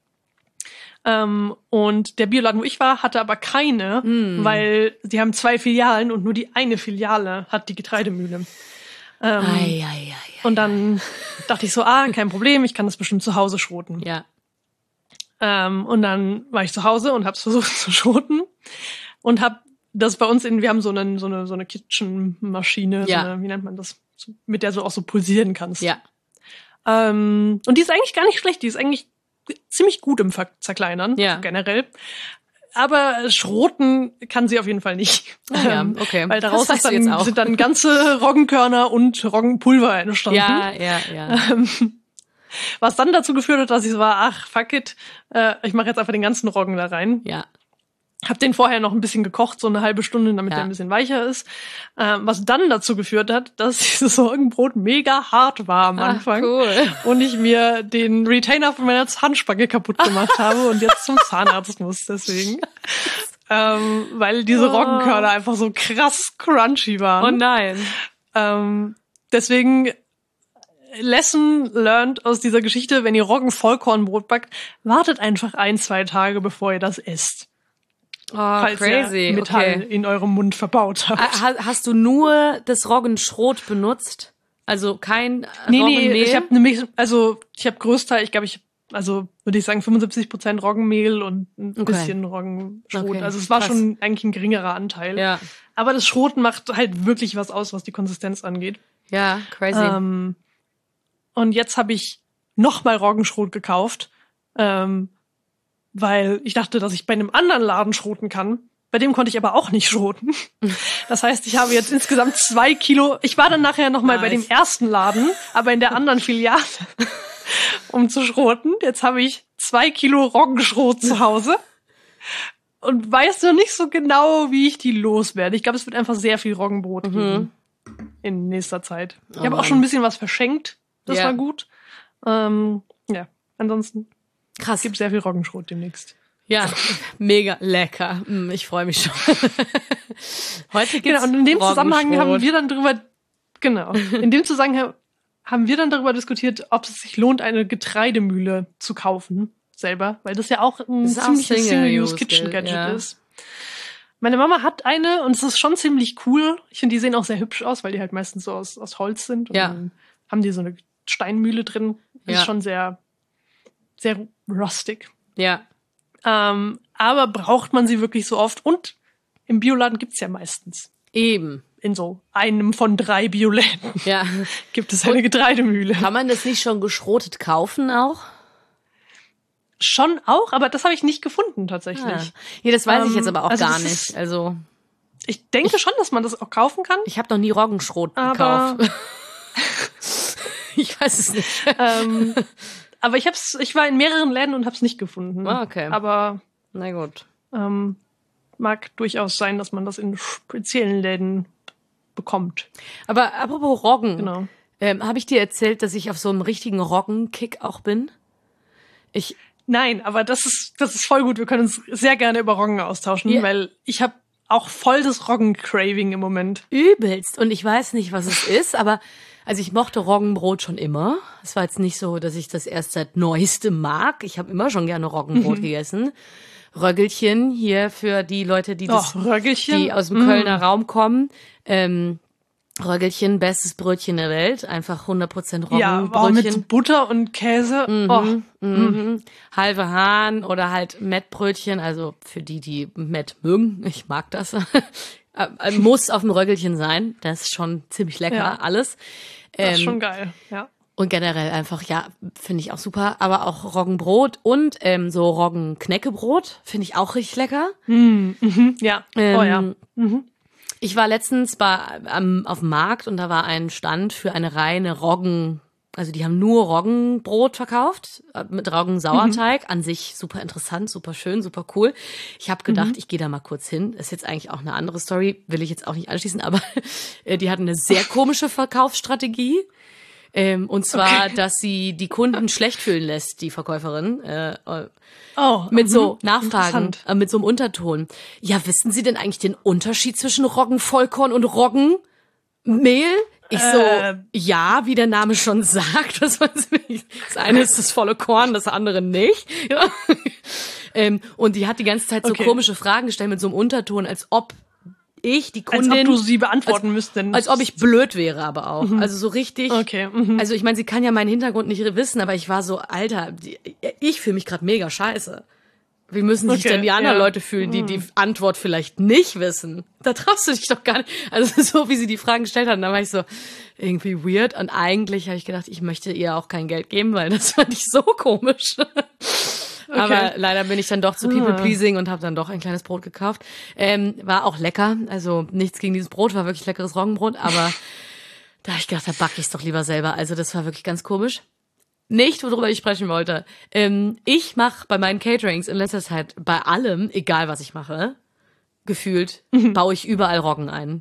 Und der Bioladen, wo ich war, hatte aber keine, weil sie haben 2 Filialen und nur die eine Filiale hat die Getreidemühle. Und dann dachte ich so, kein Problem, ich kann das bestimmt zu Hause schroten. Ja. Und dann war ich zu Hause und hab's versucht zu schroten und hab das bei uns wir haben so eine Kitchen-Maschine, wie nennt man das, mit der du auch so pulsieren kannst. Ja. Und die ist eigentlich gar nicht schlecht, die ist eigentlich ziemlich gut im Zerkleinern, generell. Aber schroten kann sie auf jeden Fall nicht. Ja, okay. Weil daraus sind dann ganze Roggenkörner und Roggenpulver entstanden. Ja. Was dann dazu geführt hat, dass ich so war, fuck it, ich mache jetzt einfach den ganzen Roggen da rein. Ja. Hab den vorher noch ein bisschen gekocht, so eine halbe Stunde, damit der ein bisschen weicher ist. Was dann dazu geführt hat, dass dieses Roggenbrot mega hart war am Anfang. Cool. Und ich mir den Retainer von meiner Zahnspange kaputt gemacht habe und jetzt zum Zahnarzt muss deswegen. Weil diese Roggenkörner einfach so krass crunchy waren. Oh nein. Deswegen Lesson learned aus dieser Geschichte, wenn ihr Roggen-Vollkornbrot backt, wartet einfach 1-2 Tage, bevor ihr das esst. Falls crazy. ihr Metall in eurem Mund verbaut habt. Hast du nur das Roggenschrot benutzt? Also kein Roggenmehl? Nee, ich habe Größteil, würde ich sagen 75% Roggenmehl und ein bisschen Roggenschrot. Okay, also es war schon eigentlich ein geringerer Anteil. Ja. Aber das Schrot macht halt wirklich was aus, was die Konsistenz angeht. Ja, crazy. Und jetzt habe ich nochmal Roggenschrot gekauft, weil ich dachte, dass ich bei einem anderen Laden schroten kann, Bei dem konnte ich aber auch nicht schroten. Das heißt, ich habe jetzt insgesamt 2 Kilo. Ich war dann nachher nochmal bei dem ersten Laden, aber in der anderen Filiale, um zu schroten. Jetzt habe ich 2 Kilo Roggenschrot zu Hause und weiß noch nicht so genau, wie ich die loswerde. Ich glaube, es wird einfach sehr viel Roggenbrot geben in nächster Zeit. Ich habe auch schon ein bisschen was verschenkt. Das war gut. Ansonsten krass. Es gibt sehr viel Roggenschrot demnächst. Ja, mega lecker. Ich freue mich schon. Heute gibt's und in dem Zusammenhang haben wir dann darüber diskutiert, ob es sich lohnt, eine Getreidemühle zu kaufen selber, weil das ja auch ein ziemliches Single-Use-Kitchen-Gadget ist. Meine Mama hat eine und es ist schon ziemlich cool. Ich finde, die sehen auch sehr hübsch aus, weil die halt meistens so aus Holz sind. Und dann haben die so eine Steinmühle drin. Das ist schon sehr, sehr rustic. Ja. Aber braucht man sie wirklich so oft? Und im Bioladen gibt's ja meistens. Eben. In so einem von 3 Bioläden gibt es eine Getreidemühle. Kann man das nicht schon geschrotet kaufen auch? Schon auch, aber das habe ich nicht gefunden tatsächlich. Ja, das weiß ich jetzt aber auch gar nicht. Also ich denke schon, dass man das auch kaufen kann. Ich habe noch nie Roggenschrot gekauft. Ich weiß es nicht. Aber ich war in mehreren Läden und hab's nicht gefunden. Okay. Aber na gut. Mag durchaus sein, dass man das in speziellen Läden bekommt. Aber apropos Roggen. Genau. Habe ich dir erzählt, dass ich auf so einem richtigen Roggenkick auch bin? Nein, aber das ist voll gut. Wir können uns sehr gerne über Roggen austauschen, weil ich habe auch voll das Roggen-Craving im Moment. Übelst. Und ich weiß nicht, was es ist, aber also ich mochte Roggenbrot schon immer. Es war jetzt nicht so, dass ich das erst seit Neuestem mag. Ich habe immer schon gerne Roggenbrot gegessen. Röggelchen hier für die Leute, die aus dem Kölner Raum kommen. Röggelchen, bestes Brötchen der Welt. Einfach 100% Roggenbrötchen. Ja, auch mit Butter und Käse. Halve Hahn oder halt Mettbrötchen. Also für die Mett mögen. Ich mag das. Muss auf dem Röggelchen sein. Das ist schon ziemlich lecker, alles. Das ist schon geil, ja. Und generell einfach, finde ich auch super. Aber auch Roggenbrot und so Roggenknäckebrot finde ich auch richtig lecker. Ich war letztens auf dem Markt und da war ein Stand für eine reine Roggen, also die haben nur Roggenbrot verkauft mit Roggensauerteig. An sich super interessant, super schön, super cool. Ich habe gedacht, ich gehe da mal kurz hin. Ist jetzt eigentlich auch eine andere Story, will ich jetzt auch nicht anschließen, aber die hatten eine sehr komische Verkaufsstrategie. Und zwar, dass sie die Kunden schlecht fühlen lässt, die Verkäuferin. Mit so Nachfragen, mit so einem Unterton. Ja, wissen Sie denn eigentlich den Unterschied zwischen Roggenvollkorn und Roggenmehl? Ich so, ja, wie der Name schon sagt. Das eine ist das volle Korn, das andere nicht. Ja. Und die hat die ganze Zeit so komische Fragen gestellt mit so einem Unterton, als ob ich die Kundin, als ob du sie beantworten müsstest. Als ob ich blöd wäre aber auch. Also so richtig. Okay. Also ich meine, sie kann ja meinen Hintergrund nicht wissen, aber ich war so, Alter, ich fühle mich gerade mega scheiße. Wie müssen sich denn die anderen Leute fühlen, die die Antwort vielleicht nicht wissen? Da traust du dich doch gar nicht. Also so, wie sie die Fragen gestellt hat, da war ich so irgendwie weird. Und eigentlich habe ich gedacht, ich möchte ihr auch kein Geld geben, weil das fand ich so komisch. Aber leider bin ich dann doch zu People-Pleasing und habe dann doch ein kleines Brot gekauft. War auch lecker. Also nichts gegen dieses Brot, war wirklich leckeres Roggenbrot. Aber da habe ich gedacht, da backe ich es doch lieber selber. Also das war wirklich ganz komisch. Nicht, worüber ich sprechen wollte. Ich mache bei meinen Caterings in letzter Zeit bei allem, egal was ich mache, gefühlt, baue ich überall Roggen ein.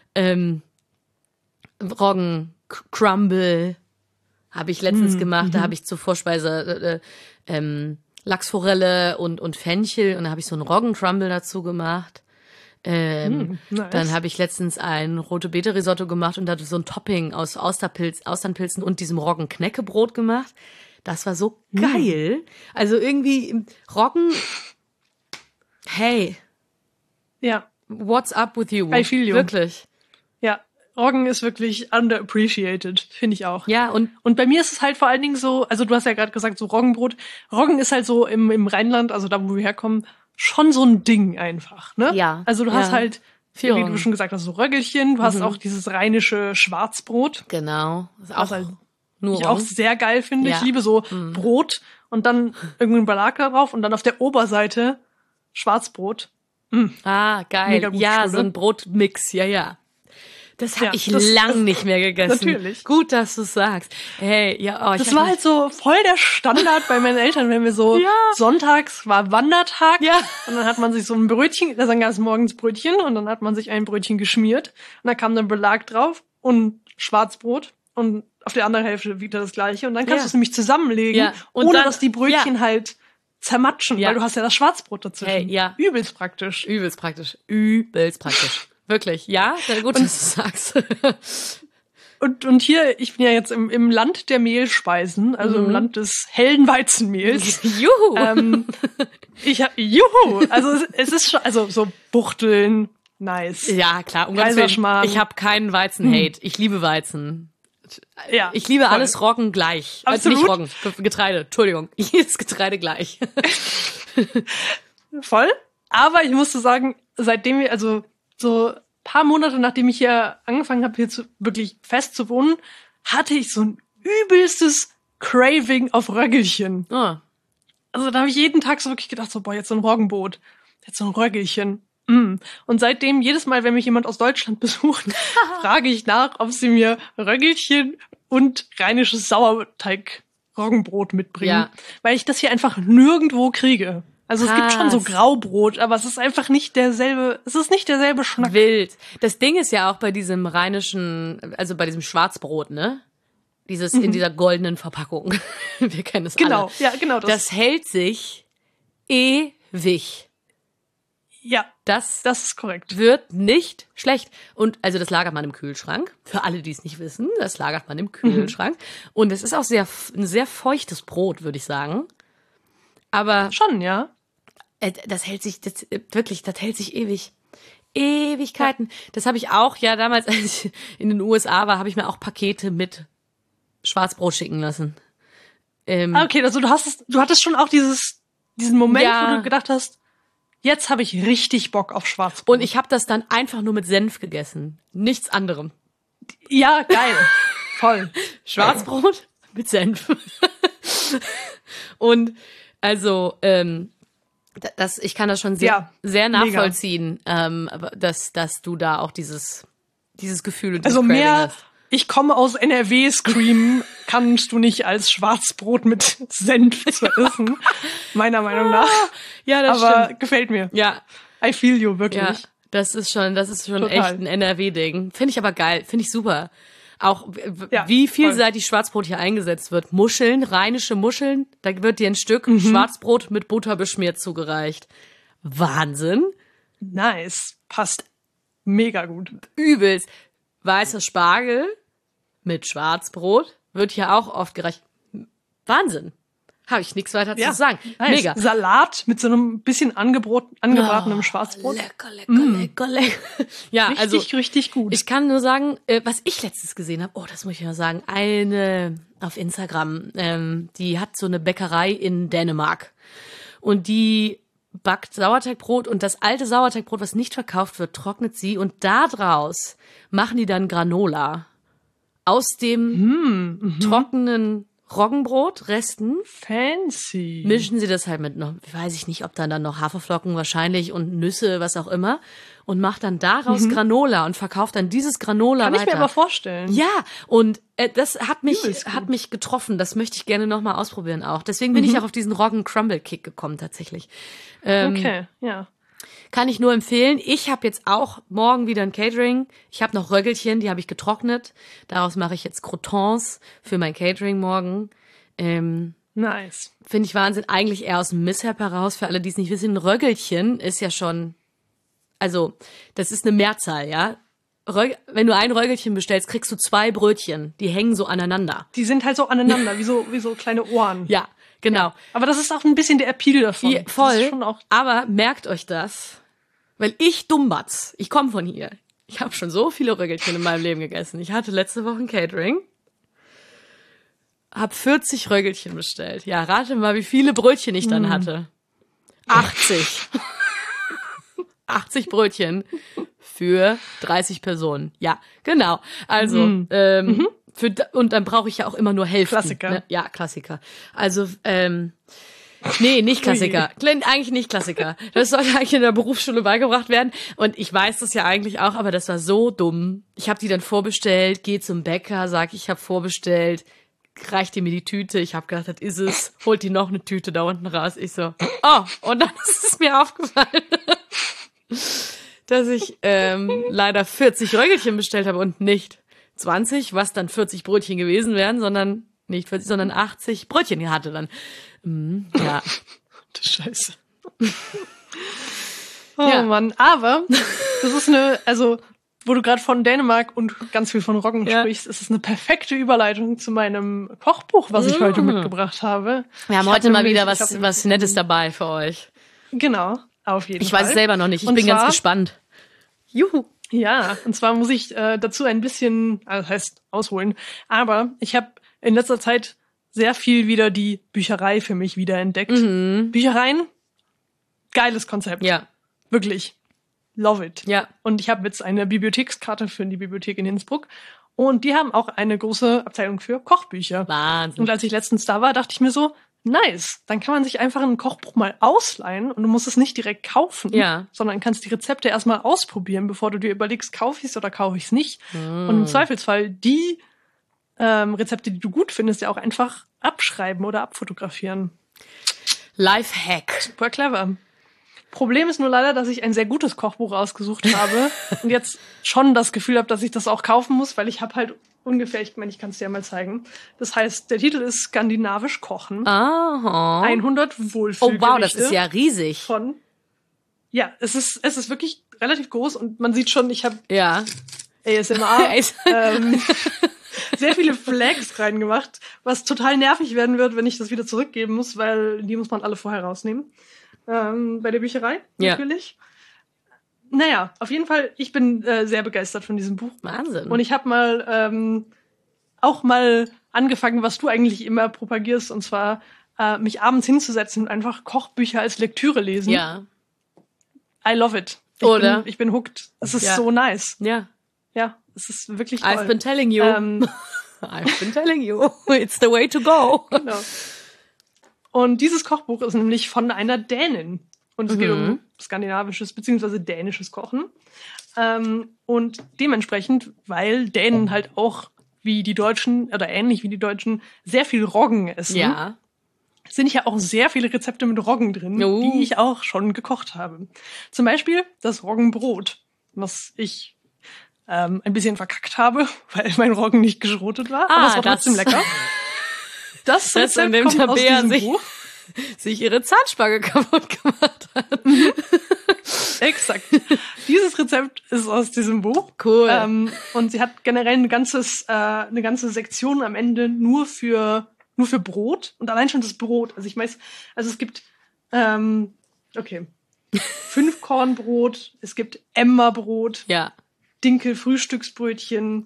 Roggen-Crumble habe ich letztens gemacht. Da habe ich zur Vorspeise Lachsforelle und Fenchel und da habe ich so einen Roggen-Crumble dazu gemacht. Nice. Dann habe ich letztens ein Rote-Beete-Risotto gemacht und da so ein Topping aus Austernpilzen und diesem Roggen-Knäckebrot gemacht. Das war so geil. Also irgendwie Roggen, hey. Ja. What's up with you? I feel you. Wirklich. Ja. Roggen ist wirklich underappreciated, finde ich auch. Ja, und bei mir ist es halt vor allen Dingen so, also du hast ja gerade gesagt, so Roggenbrot. Roggen ist halt so im Rheinland, also da, wo wir herkommen, schon so ein Ding einfach, ne? Ja. Also du hast halt, wie du schon gesagt hast, so Röggelchen, du hast auch dieses rheinische Schwarzbrot. Genau. Das auch halt ich auch sehr geil finde. Ja. Ich liebe so Brot und dann irgendein Belag da drauf und dann auf der Oberseite Schwarzbrot. Ah, geil. Mega gut, ja, oder? so ein Brotmix, ja. Das habe ich lang nicht mehr gegessen. Natürlich. Gut, dass du sagst. Hey, ja, Das war halt so voll der Standard bei meinen Eltern, wenn wir so sonntags war Wandertag und dann hat man sich so ein Brötchen, dann gab es morgens Brötchen und dann hat man sich ein Brötchen geschmiert und da kam dann Belag drauf und Schwarzbrot und auf der anderen Hälfte wieder das Gleiche und dann kannst du es nämlich zusammenlegen, und ohne dann, dass die Brötchen halt zermatschen, weil du hast ja das Schwarzbrot dazwischen. Hey, Übelst praktisch. Übelst praktisch. Wirklich, ja, sehr gut, dass du sagst. Und hier, ich bin ja jetzt im Land der Mehlspeisen, also im Land des hellen Weizenmehls. Juhu! Juhu! Also es ist schon, also so Buchteln, nice. Ja, klar, um Gottes Willen. Ich habe keinen Weizen-Hate. Ich liebe Weizen. Ja, ich liebe alles Roggen gleich. Absolut. Nicht Roggen, Getreide, Entschuldigung. Jedes Getreide gleich. Voll. Aber ich musste sagen, seitdem wir, also so paar Monate, nachdem ich hier angefangen habe, hier wirklich fest zu wohnen, hatte ich so ein übelstes Craving auf Röggelchen. Oh. Also da habe ich jeden Tag so wirklich gedacht, so boah, jetzt so ein Roggenbrot, jetzt so ein Röggelchen. Und seitdem, jedes Mal, wenn mich jemand aus Deutschland besucht, frage ich nach, ob sie mir Röggelchen und rheinisches Sauerteig-Roggenbrot mitbringen. Weil ich das hier einfach nirgendwo kriege. Also es gibt schon so Graubrot, aber es ist einfach nicht derselbe, Schnack. Wild. Das Ding ist ja auch bei diesem rheinischen, also bei diesem Schwarzbrot, ne? Dieses in dieser goldenen Verpackung. Wir kennen es alle. Ja, genau. Das hält sich ewig. Ja, das ist korrekt. Wird nicht schlecht. Und also das lagert man im Kühlschrank. Für alle, die es nicht wissen, das lagert man im Kühlschrank. Und es ist auch ein sehr feuchtes Brot, würde ich sagen. Aber schon, ja. Das hält sich ewig. Ewigkeiten. Ja. Das habe ich auch, damals, als ich in den USA war, habe ich mir auch Pakete mit Schwarzbrot schicken lassen. Okay, also du hattest schon auch diesen Moment, wo du gedacht hast, jetzt habe ich richtig Bock auf Schwarzbrot. Und ich habe das dann einfach nur mit Senf gegessen. Nichts anderem. Ja, geil. Voll. Schwarzbrot mit Senf. Und also, ich kann das schon sehr nachvollziehen, dass du da auch dieses Gefühl und also mehr hast. Ich komme aus NRW screamen kannst du nicht als Schwarzbrot mit Senf zu essen, meiner Meinung nach. Ja, das aber stimmt. Gefällt mir. Ja. I feel you, wirklich. Ja, das ist schon Total. Echt ein NRW-Ding. Finde ich aber geil, finde ich super. Auch wie vielseitig Schwarzbrot hier eingesetzt wird. Muscheln, rheinische Muscheln, da wird dir ein Stück Schwarzbrot mit Butter beschmiert zugereicht. Wahnsinn. Nice. Passt mega gut. Übelst. Weißer Spargel mit Schwarzbrot wird hier auch oft gereicht. Wahnsinn. Habe ich nichts weiter zu sagen. Nice. Mega. Salat mit so einem bisschen angebratenem Schwarzbrot. Lecker. Ja, richtig gut. Ich kann nur sagen, was ich letztens gesehen habe, das muss ich mal sagen, eine auf Instagram, die hat so eine Bäckerei in Dänemark und die backt Sauerteigbrot und das alte Sauerteigbrot, was nicht verkauft wird, trocknet sie und daraus machen die dann Granola. Aus dem trockenen Roggenbrot-Resten. Fancy. Mischen sie das halt mit noch, weiß ich nicht, ob dann noch Haferflocken wahrscheinlich und Nüsse, was auch immer. Und macht dann daraus Granola und verkauft dann dieses Granola weiter. Kann ich mir aber vorstellen. Ja, und das hat mich getroffen. Das möchte ich gerne nochmal ausprobieren auch. Deswegen bin ich auch auf diesen Roggen-Crumble-Kick gekommen tatsächlich. Okay, ja. Kann ich nur empfehlen. Ich habe jetzt auch morgen wieder ein Catering. Ich habe noch Röggelchen, die habe ich getrocknet. Daraus mache ich jetzt Croutons für mein Catering morgen. Nice. Finde ich Wahnsinn. Eigentlich eher aus dem Mishap heraus. Für alle, die es nicht wissen, ein Röggelchen ist ja schon, also das ist eine Mehrzahl, ja. Wenn du ein Röggelchen bestellst, kriegst du 2 Brötchen. Die hängen so aneinander. Die sind halt so aneinander, wie so kleine Ohren. Ja, genau. Ja. Aber das ist auch ein bisschen der Appeal davon. Ja, voll. Das ist schon auch aber merkt euch das. Weil ich Dummbatz, ich komme von hier. Ich habe schon so viele Röggelchen in meinem Leben gegessen. Ich hatte letzte Woche ein Catering. Hab 40 Röggelchen bestellt. Ja, rate mal, wie viele Brötchen ich dann hatte. 80. 80 Brötchen für 30 Personen. Ja, genau. Also, und dann brauche ich ja auch immer nur Hälften. Klassiker. Ne? Ja, Klassiker. Also, Nee, nicht Klassiker. Eigentlich nicht Klassiker. Das sollte eigentlich in der Berufsschule beigebracht werden. Und ich weiß das ja eigentlich auch, aber das war so dumm. Ich habe die dann vorbestellt, gehe zum Bäcker, sag, ich habe vorbestellt, reicht die mir die Tüte. Ich habe gedacht, das ist es. Holt die noch eine Tüte da unten raus. Ich so, oh, und dann ist es mir aufgefallen, dass ich leider 40 Röggelchen bestellt habe und nicht 20, was dann 40 Brötchen gewesen wären, sondern nicht 40, sondern 80 Brötchen hatte dann. Ja. Das Scheiße. Oh Mann, aber das ist wo du gerade von Dänemark und ganz viel von Roggen sprichst, ist es eine perfekte Überleitung zu meinem Kochbuch, was ich heute mitgebracht habe. Wir haben heute mal wieder was Nettes dabei für euch. Genau, auf jeden Fall. Ich weiß es selber noch nicht, ich bin ganz gespannt. Juhu. Ja, und zwar muss ich dazu ein bisschen, das heißt ausholen, aber ich habe in letzter Zeit sehr viel wieder die Bücherei für mich wiederentdeckt. Büchereien, geiles Konzept. Ja. Wirklich. Love it. Ja. Und ich habe jetzt eine Bibliothekskarte für die Bibliothek in Innsbruck. Und die haben auch eine große Abteilung für Kochbücher. Wahnsinn. Und als ich letztens da war, dachte ich mir so, nice. Dann kann man sich einfach ein Kochbuch mal ausleihen und du musst es nicht direkt kaufen, sondern kannst die Rezepte erstmal ausprobieren, bevor du dir überlegst, kaufe ich es oder kaufe ich es nicht. Und im Zweifelsfall die Rezepte, die du gut findest, ja auch einfach abschreiben oder abfotografieren. Lifehack. Super clever. Problem ist nur leider, dass ich ein sehr gutes Kochbuch ausgesucht habe und jetzt schon das Gefühl habe, dass ich das auch kaufen muss, weil ich habe halt ungefähr, ich meine, ich kann es dir ja mal zeigen. Das heißt, der Titel ist Skandinavisch Kochen. Aha. 100 Wohlfühlgerichte. Oh wow, das ist ja riesig. Ja, es ist wirklich relativ groß und man sieht schon, ich habe ASMR. Sehr viele Flags reingemacht, was total nervig werden wird, wenn ich das wieder zurückgeben muss, weil die muss man alle vorher rausnehmen. Bei der Bücherei, natürlich. Ja. Naja, auf jeden Fall, ich bin sehr begeistert von diesem Buch. Wahnsinn. Und ich habe auch mal angefangen, was du eigentlich immer propagierst, und zwar mich abends hinzusetzen und einfach Kochbücher als Lektüre lesen. Ja. I love it. Ich bin hooked. Es ist so nice. Ja. Ja, es ist wirklich toll. I've been telling you. I've been telling you. It's the way to go. Genau. Und dieses Kochbuch ist nämlich von einer Dänin. Und es geht um skandinavisches bzw. dänisches Kochen. Und dementsprechend, weil Dänen halt auch wie die Deutschen oder ähnlich wie die Deutschen sehr viel Roggen essen, sind ja auch sehr viele Rezepte mit Roggen drin, die ich auch schon gekocht habe. Zum Beispiel das Roggenbrot, was ich ein bisschen verkackt habe, weil mein Roggen nicht geschrotet war. Aber es war trotzdem lecker. Das Rezept kommt aus diesem Buch. Sich ihre Zahnspange kaputt gemacht hat. Exakt. Dieses Rezept ist aus diesem Buch. Cool. Und sie hat generell eine ganze Sektion am Ende nur für Brot. Und allein schon das Brot. Also es gibt 5-Kornbrot, es gibt Emmerbrot, Dinkel-Frühstücksbrötchen,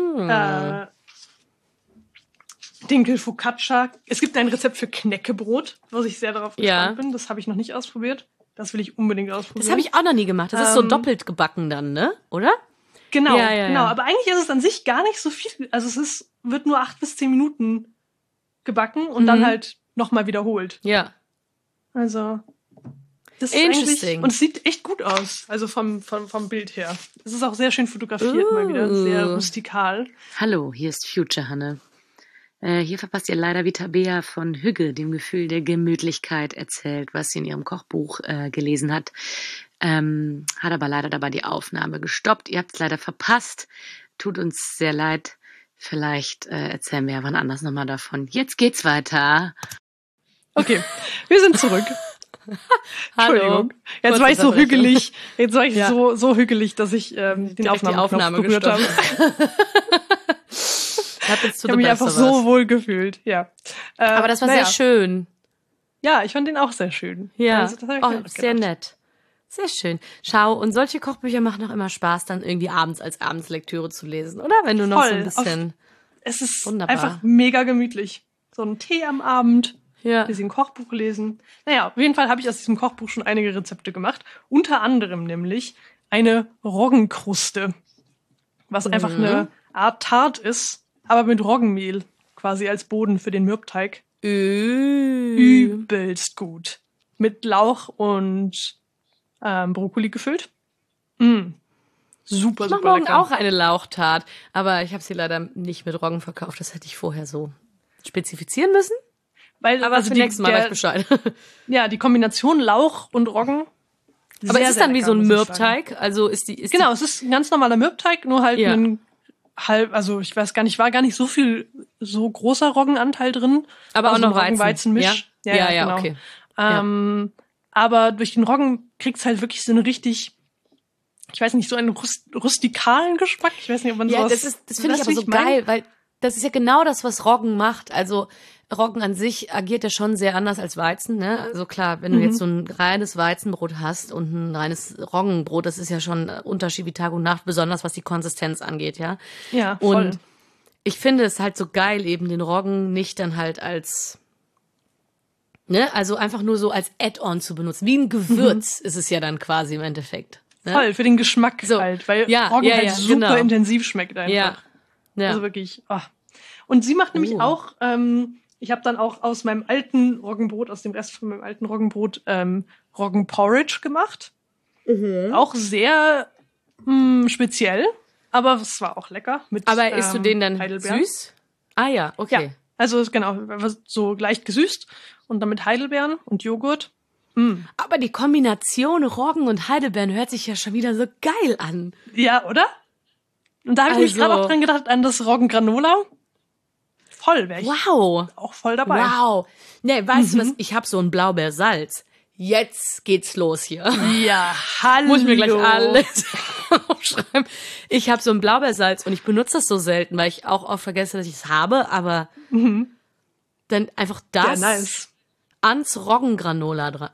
Dinkel-Focaccia. Es gibt ein Rezept für Knäckebrot, was ich sehr darauf gespannt bin. Das habe ich noch nicht ausprobiert. Das will ich unbedingt ausprobieren. Das habe ich auch noch nie gemacht. Das ist so doppelt gebacken dann, ne? Oder? Genau, genau. Aber eigentlich ist es an sich gar nicht so viel. Also wird nur 8 bis 10 Minuten gebacken und dann halt nochmal wiederholt. Ja. Also, das ist eigentlich, und es sieht echt gut aus. Also vom Bild her. Es ist auch sehr schön fotografiert mal wieder. Sehr rustikal. Hallo, hier ist Future Hanne. Hier verpasst ihr leider, wie Tabea von Hügge, dem Gefühl der Gemütlichkeit, erzählt, was sie in ihrem Kochbuch gelesen hat. Hat aber leider dabei die Aufnahme gestoppt. Ihr habt es leider verpasst. Tut uns sehr leid. Vielleicht erzählen wir ja wann anders nochmal davon. Jetzt geht's weiter. Okay, wir sind zurück. Entschuldigung. Jetzt war ich so hügelig. Jetzt war ich so hügelig, dass ich den Aufnahmeknopf berührt habe. Ich habe mich einfach so wohl gefühlt, ja. Aber das war sehr schön. Ja, ich fand den auch sehr schön. Ja, also, sehr nett. Sehr schön. Schau, und solche Kochbücher machen auch immer Spaß, dann irgendwie abends als Abendslektüre zu lesen, oder? Wenn du noch so ein bisschen... Es ist einfach mega gemütlich. So ein Tee am Abend, ein bisschen Kochbuch lesen. Naja, auf jeden Fall habe ich aus diesem Kochbuch schon einige Rezepte gemacht. Unter anderem nämlich eine Roggenkruste, was einfach eine Art Tart ist, aber mit Roggenmehl quasi als Boden für den Mürbteig. übelst gut. Mit Lauch und Brokkoli gefüllt. Super, Ich mache super morgen lecker. auch eine Lauchtat, aber ich habe sie leider nicht mit Roggen verkauft. Das hätte ich vorher so spezifizieren müssen. Weil, Aber für nächstes Mal weiß ich Bescheid. Ja, die Kombination Lauch und Roggen. Aber ist es dann wie so ein muss ich sagen. Mürbteig? Also ist Genau, es ist ein ganz normaler Mürbteig, nur halt ein also ich weiß gar nicht, war gar nicht so viel, so großer Roggenanteil drin. Aber auch also noch Roggen-Weizen-Misch. Ja, genau. okay. Aber durch den Roggen kriegt's halt wirklich so eine richtig, ich weiß nicht, so einen rustikalen Geschmack. Ich weiß nicht, ob man sowas... Das finde ich aber so geil, weil das ist ja genau das, was Roggen macht. Also Roggen an sich agiert ja schon sehr anders als Weizen, ne? Also klar, wenn du jetzt so ein reines Weizenbrot hast und ein reines Roggenbrot, das ist ja schon ein Unterschied wie Tag und Nacht, besonders was die Konsistenz angeht, ja? Ja, voll. Und ich finde es halt so geil, eben den Roggen nicht dann halt als, ne? Also einfach nur so als Add-on zu benutzen. Wie ein Gewürz ist es ja dann quasi im Endeffekt. Ne? Voll, für den Geschmack So, halt, weil ja, Roggen ja, halt ja, super genau. intensiv schmeckt einfach. Ja. Also wirklich, Und sie macht nämlich auch, ich habe dann auch aus meinem alten Roggenbrot, aus dem Rest von meinem alten Roggenbrot, Roggenporridge gemacht. Auch sehr speziell, aber es war auch lecker. Aber isst du den dann Heidelbeeren. süß? Ah ja, okay. Ja, also genau, so leicht gesüßt und dann mit Heidelbeeren und Joghurt. Aber die Kombination Roggen und Heidelbeeren hört sich ja schon wieder so geil an. Ja, oder? Und da habe ich mich gerade auch dran gedacht, an das Roggengranola. Voll, wäre ich auch voll dabei. Wow. Nee, weißt du was? Ich habe so ein Blaubeersalz. Jetzt geht's los hier. Ja, hallo. Muss ich mir gleich alles aufschreiben. Ich habe so ein Blaubeersalz und ich benutze das so selten, weil ich auch oft vergesse, dass ich es habe, aber dann einfach das ans Roggengranola dran.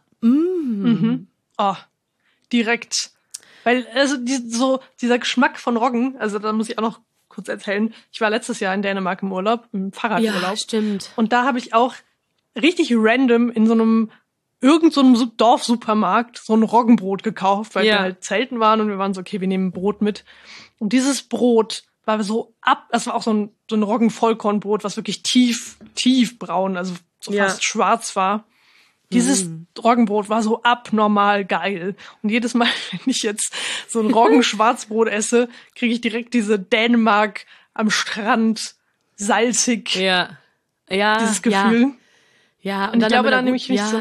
Oh, direkt. Weil, also, dieser Geschmack von Roggen, also da muss ich auch noch kurz erzählen. Ich war letztes Jahr in Dänemark im Urlaub, im Fahrradurlaub. Ja, stimmt. Und da habe ich auch richtig random in so einem Dorfsupermarkt so ein Roggenbrot gekauft, weil wir halt zelten waren und wir waren so, okay, wir nehmen Brot mit. Und dieses Brot war das war auch so ein Roggen-Vollkornbrot, was wirklich tief braun, also so fast schwarz war. Dieses Roggenbrot war so abnormal geil. Und jedes Mal, wenn ich jetzt so ein Roggenschwarzbrot esse, kriege ich direkt diese Dänemark am Strand, salzig, dieses Gefühl. Ja, und ich glaube, dann nehme ich mich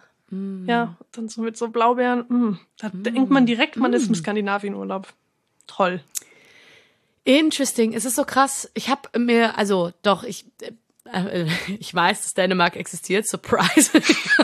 dann so mit so Blaubeeren, da denkt man direkt, man ist im Skandinavienurlaub. Toll. Interesting. Es ist so krass. Ich habe mir, also doch, ich weiß, dass Dänemark existiert. Surprise.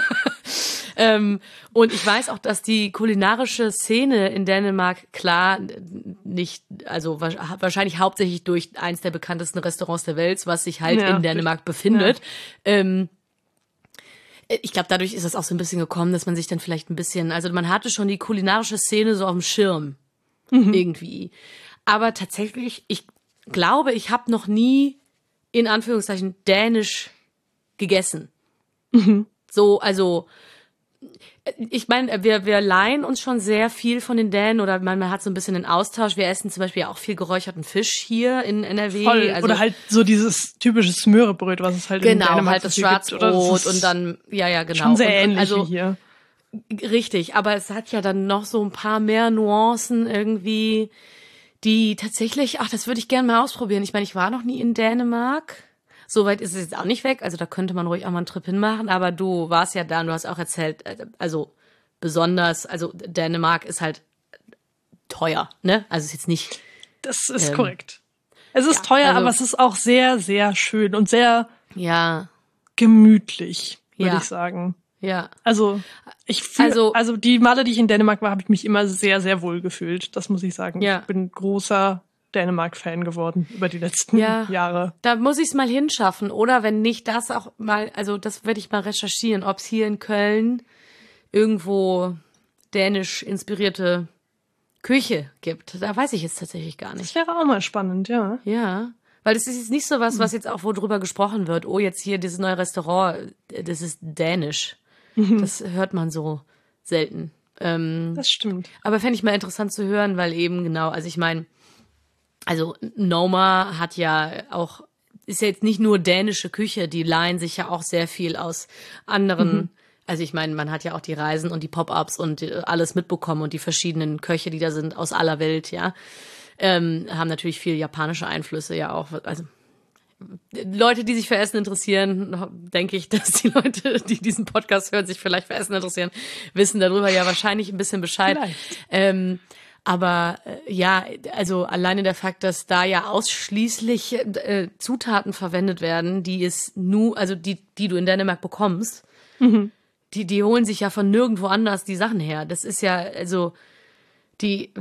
Und ich weiß auch, dass die kulinarische Szene in Dänemark klar nicht, also wahrscheinlich hauptsächlich durch eins der bekanntesten Restaurants der Welt, was sich halt in Dänemark befindet. Ja. Ich glaube, dadurch ist es auch so ein bisschen gekommen, dass man sich dann vielleicht ein bisschen, also man hatte schon die kulinarische Szene so auf dem Schirm irgendwie. Aber tatsächlich, ich glaube, ich habe noch nie in Anführungszeichen Dänisch gegessen. So, also ich meine, wir leihen uns schon sehr viel von den Dänen oder man hat so ein bisschen den Austausch. Wir essen zum Beispiel auch viel geräucherten Fisch hier in NRW. Voll. Also, oder halt so dieses typische Smörebröt, was es halt in Dänemark halt das Schwarzbrot und dann, genau. Schon sehr ähnlich also, wie hier. Richtig, aber es hat ja dann noch so ein paar mehr Nuancen irgendwie, die tatsächlich, das würde ich gerne mal ausprobieren. Ich meine, ich war noch nie in Dänemark. Soweit ist es jetzt auch nicht weg, also da könnte man ruhig auch mal einen Trip hinmachen, aber du warst ja da und du hast auch erzählt, also besonders, also Dänemark ist halt teuer, ne? Also ist jetzt nicht... Das ist korrekt. Es ist teuer, aber es ist auch sehr, sehr schön und sehr gemütlich, würde ich sagen. Ja. Also also die Male, die ich in Dänemark war, habe ich mich immer sehr, sehr wohl gefühlt. Das muss ich sagen. Ja. Ich bin großer Dänemark-Fan geworden über die letzten Jahre. Da muss ich es mal hinschaffen. Oder wenn nicht, das auch mal, also das werde ich mal recherchieren, ob es hier in Köln irgendwo dänisch inspirierte Küche gibt. Da weiß ich jetzt tatsächlich gar nicht. Das wäre auch mal spannend, ja. Ja, weil das ist jetzt nicht so was jetzt auch, wo drüber gesprochen wird. Oh, jetzt hier dieses neue Restaurant, das ist dänisch. Das hört man so selten. Das stimmt. Aber fände ich mal interessant zu hören, weil eben genau, also ich meine, also Noma hat ja auch ist ja jetzt nicht nur dänische Küche, die leihen sich ja auch sehr viel aus anderen. Also ich meine, man hat ja auch die Reisen und die Pop-ups und alles mitbekommen und die verschiedenen Köche, die da sind aus aller Welt, ja, haben natürlich viel japanische Einflüsse ja auch. Also Leute, die sich für Essen interessieren, denke ich, dass die Leute, die diesen Podcast hören, sich vielleicht für Essen interessieren, wissen darüber ja wahrscheinlich ein bisschen Bescheid. Aber ja, also alleine der Fakt, dass da ja ausschließlich Zutaten verwendet werden, die du in Dänemark bekommst, die holen sich ja von nirgendwo anders die Sachen her. Das ist ja, also die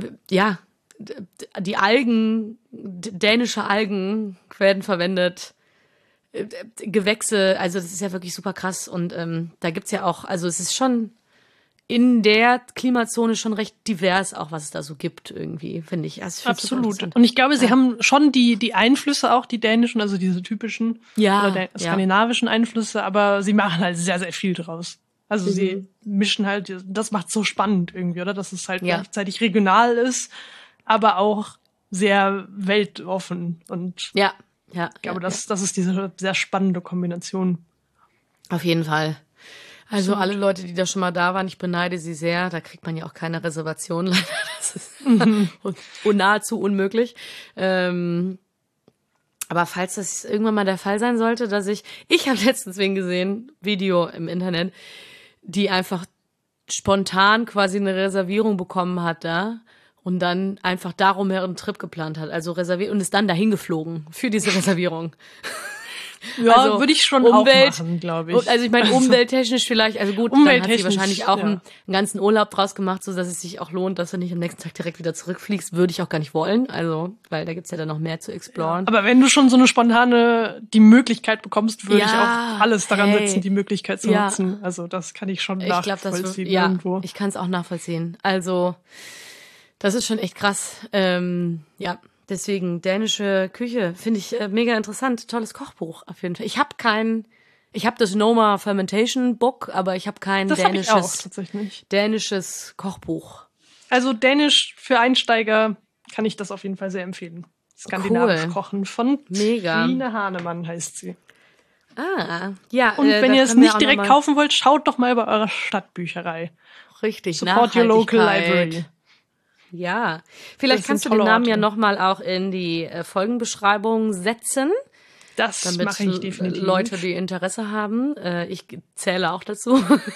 Algen, dänische Algen werden verwendet, Gewächse, also das ist ja wirklich super krass. Und da gibt's ja auch, also es ist schon in der Klimazone schon recht divers, auch was es da so gibt irgendwie, finde ich. Also absolut. Und ich glaube, sie haben schon die Einflüsse auch, die dänischen, also diese typischen oder skandinavischen Einflüsse, aber sie machen halt sehr, sehr viel draus. Also sie mischen halt, das macht so spannend irgendwie, oder? Dass es halt gleichzeitig regional ist, aber auch sehr weltoffen. Und ich glaube, das ist diese sehr spannende Kombination. Auf jeden Fall. Also alle Leute, die da schon mal da waren, ich beneide sie sehr. Da kriegt man ja auch keine Reservation, leider. Das ist nahezu unmöglich. Aber falls das irgendwann mal der Fall sein sollte, dass ich habe letztens wen gesehen, Video im Internet, die einfach spontan quasi eine Reservierung bekommen hat da und dann einfach darum her einen Trip geplant hat. Also reserviert und ist dann dahin geflogen für diese Reservierung. Ja, also würde ich schon auch machen, glaube ich. Also ich meine, umwelttechnisch vielleicht, also gut, dann hat sie wahrscheinlich auch einen ganzen Urlaub draus gemacht, so dass es sich auch lohnt, dass du nicht am nächsten Tag direkt wieder zurückfliegst, würde ich auch gar nicht wollen, also, weil da gibt's ja dann noch mehr zu exploren. Aber wenn du schon so eine spontane, die Möglichkeit bekommst, würde ich auch alles daran setzen, die Möglichkeit zu nutzen. Also das kann ich schon nachvollziehen irgendwo. Ich kann es auch nachvollziehen. Also, das ist schon echt krass. Deswegen, dänische Küche finde ich mega interessant. Tolles Kochbuch auf jeden Fall. Ich habe das Noma Fermentation Book, aber ich habe kein dänisches Kochbuch. Also Dänisch für Einsteiger kann ich das auf jeden Fall sehr empfehlen. Skandinavisch Kochen von Trine Hahnemann heißt sie. Ah, ja. Und wenn ihr es nicht direkt kaufen wollt, schaut doch mal bei eurer Stadtbücherei. Richtig, Support your local library. Ja, vielleicht kannst du den Namen ja nochmal auch in die Folgenbeschreibung setzen. Das mache ich definitiv. Leute, die Interesse haben. Ich zähle auch dazu.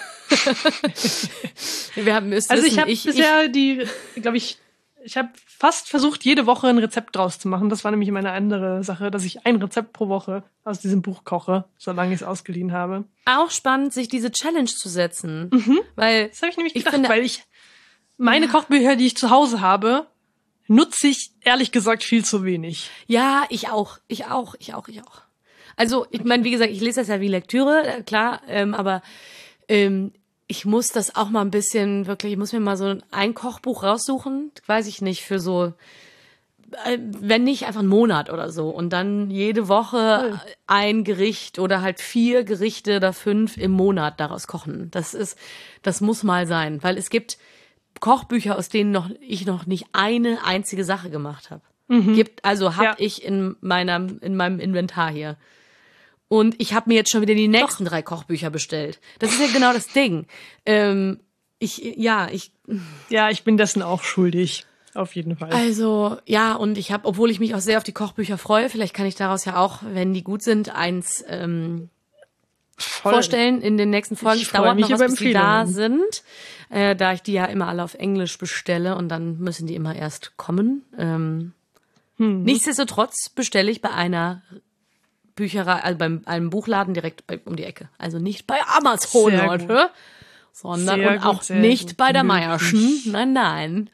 Ich habe bisher ich habe fast versucht, jede Woche ein Rezept draus zu machen. Das war nämlich meine andere Sache, dass ich ein Rezept pro Woche aus diesem Buch koche, solange ich es ausgeliehen habe. Auch spannend, sich diese Challenge zu setzen. Weil das habe ich nämlich gedacht, weil meine Kochbücher, die ich zu Hause habe, nutze ich ehrlich gesagt viel zu wenig. Ja, ich auch. Also, ich meine, wie gesagt, ich lese das ja wie Lektüre, klar, aber ich muss das auch mal ein bisschen ich muss mir mal so ein Kochbuch raussuchen, weiß ich nicht, für so, wenn nicht, einfach einen Monat oder so und dann jede Woche ein Gericht oder halt 4 Gerichte oder 5 im Monat daraus kochen. Das muss mal sein, weil es gibt Kochbücher, aus denen ich noch nicht eine einzige Sache gemacht habe. Habe ich in meinem Inventar hier. Und ich habe mir jetzt schon wieder die nächsten 3 Kochbücher bestellt. Das ist ja genau das Ding. Ich bin dessen auch schuldig. Auf jeden Fall. Also, ja, und ich habe, obwohl ich mich auch sehr auf die Kochbücher freue, vielleicht kann ich daraus ja auch, wenn die gut sind, eins vorstellen in den nächsten Folgen. Es dauert noch was, bis die da sind, da ich die ja immer alle auf Englisch bestelle und dann müssen die immer erst kommen. Nichtsdestotrotz bestelle ich bei einer Bücherei, also bei einem Buchladen direkt um die Ecke. Also nicht bei Amazon, sehr Leute, gut. sondern sehr und auch gut, nicht gut. bei der Meierschen. Nein.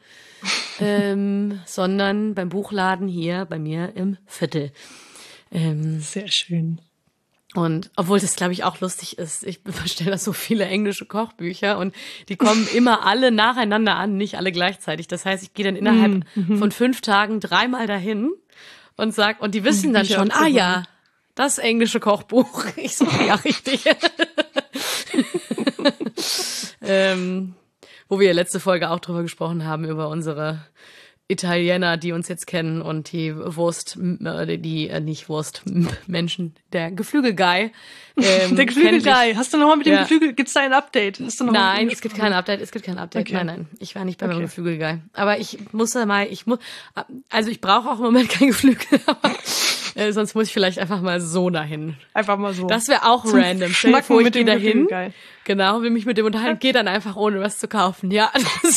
Sondern beim Buchladen hier bei mir im Viertel. Sehr schön. Und obwohl das, glaube ich, auch lustig ist, ich bestelle da so viele englische Kochbücher und die kommen immer alle nacheinander an, nicht alle gleichzeitig. Das heißt, ich gehe dann innerhalb von 5 Tagen 3-mal dahin und und die wissen dann schon, das englische Kochbuch. Ich so, ja, richtig. Wo wir letzte Folge auch drüber gesprochen haben, über unsere Italiener, die uns jetzt kennen und die Menschen, der Geflügel-Guy. Der Geflügel-Guy. Hast du nochmal mit dem Geflügel, gibt's da ein Update? Nein, es gibt kein Update, Okay. Nein, ich war nicht bei meinem Geflügel-Guy. Aber ich brauche auch im Moment kein Geflügel, aber sonst muss ich vielleicht einfach mal so dahin. Einfach mal so. Das wäre auch Zum random. Schnacken mit dem dahin. Geflügel-Guy. Genau, will mich mit dem unterhalten, geh dann einfach ohne was zu kaufen. Ja,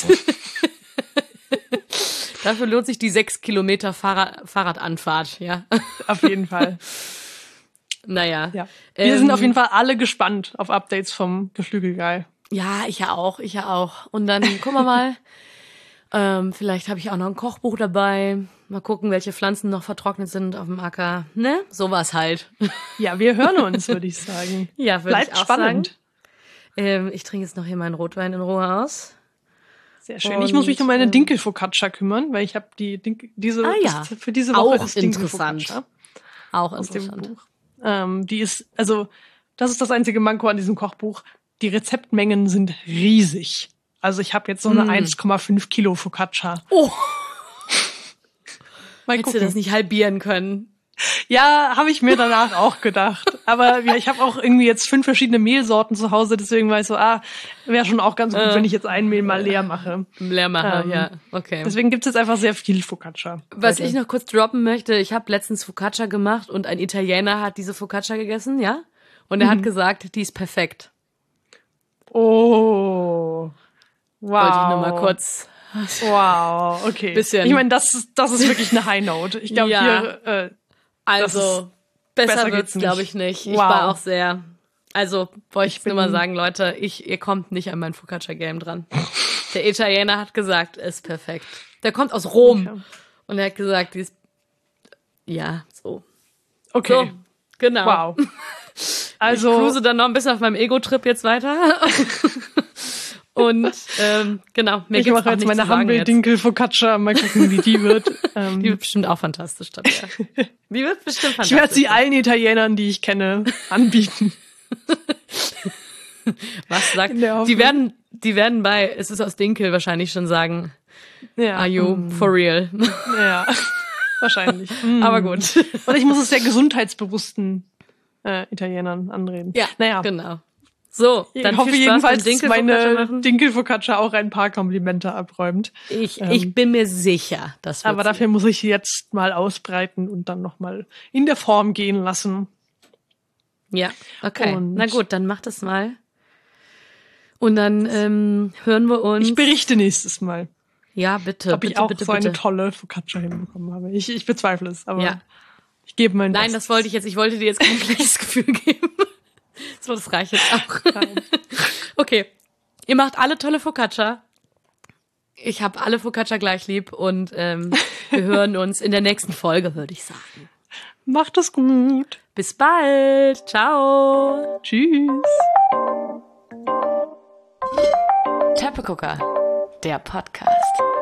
dafür lohnt sich die 6 Kilometer Fahrradanfahrt, ja. Auf jeden Fall. Naja. Ja. Wir sind auf jeden Fall alle gespannt auf Updates vom Geflügel-Guy. Ja, ich ja auch. Und dann gucken wir mal. Vielleicht habe ich auch noch ein Kochbuch dabei. Mal gucken, welche Pflanzen noch vertrocknet sind auf dem Acker. Ne? Sowas halt. Ja, wir hören uns, würde ich sagen. Ja, würde ich Bleibt auch spannend. sagen. Ich trinke jetzt noch hier meinen Rotwein in Ruhe aus. Sehr schön. Ich muss mich um meine Dinkel-Focaccia kümmern, weil ich habe für diese Woche auch ist interessant. Dinkel-Focaccia Auch aus dem interessant. Buch. Die ist, also, das ist das einzige Manko an diesem Kochbuch. Die Rezeptmengen sind riesig. Also ich habe jetzt so eine 1,5 Kilo Focaccia. Oh! Mal Hättest gucken. du das nicht halbieren können? Ja, habe ich mir danach auch gedacht. Aber ja, ich habe auch irgendwie jetzt 5 verschiedene Mehlsorten zu Hause, deswegen war ich so, wäre schon auch ganz gut, wenn ich jetzt ein Mehl mal leer mache. Leer machen, ja, okay. Deswegen gibt's jetzt einfach sehr viel Focaccia. Was ich noch kurz droppen möchte, ich habe letztens Focaccia gemacht und ein Italiener hat diese Focaccia gegessen, ja? Und er hat gesagt, die ist perfekt. Oh, wow. Wollte ich nur mal kurz. Wow, okay. Bisschen. Ich meine, das ist wirklich eine High Note. Ich glaube, Ja. hier, Also, besser geht's wird's, glaube ich, nicht. Ich Wow. war auch sehr, also, wollte ich nur mal sagen, Leute, ihr kommt nicht an mein Focaccia-Game dran. Der Italiener hat gesagt, ist perfekt. Der kommt aus Rom. Okay. Und er hat gesagt, die ist, ja, so. okay. So, genau. Wow. Also, Ich cruise dann noch ein bisschen auf meinem Ego-Trip jetzt weiter. Und genau, mir ich gibt's mache auch jetzt nichts meine zu sagen Humble jetzt. Dinkel Focaccia, mal gucken, wie die wird. Die wird bestimmt auch fantastisch, Tabea. Die wird bestimmt Ich fantastisch. werde sie allen Italienern, die ich kenne, anbieten. Was sagt? in der Hoffnung. Die werden bei Es ist aus Dinkel wahrscheinlich schon sagen, Ja. are you for real? Ja, wahrscheinlich. Aber gut. Und ich muss es sehr gesundheitsbewussten Italienern anreden. Ja, naja. genau. So, Ich dann hoffe viel Spaß beim jedenfalls, dass Dinkel-Focaccia meine machen. Dinkel-Focaccia auch ein paar Komplimente abräumt. Ich bin mir sicher, dass wir Aber dafür muss ich sie jetzt mal ausbreiten und dann nochmal in der Form gehen lassen. Ja, okay. Und- Na gut, dann mach das mal. Und dann hören wir uns. Ich berichte nächstes Mal, Ja, bitte. ob bitte, ich auch bitte, so eine bitte. tolle Focaccia hinbekommen habe. Ich bezweifle es, aber Ja. ich gebe mein Nein, Bestes. das wollte ich jetzt. Ich wollte dir jetzt kein schlechtes Gefühl geben. So, das reicht jetzt auch. Nein. Okay. Ihr macht alle tolle Focaccia. Ich habe alle Focaccia gleich lieb und wir hören uns in der nächsten Folge, würde ich sagen. Macht es gut. Bis bald. Ciao. Tschüss. Teppegucker, der Podcast.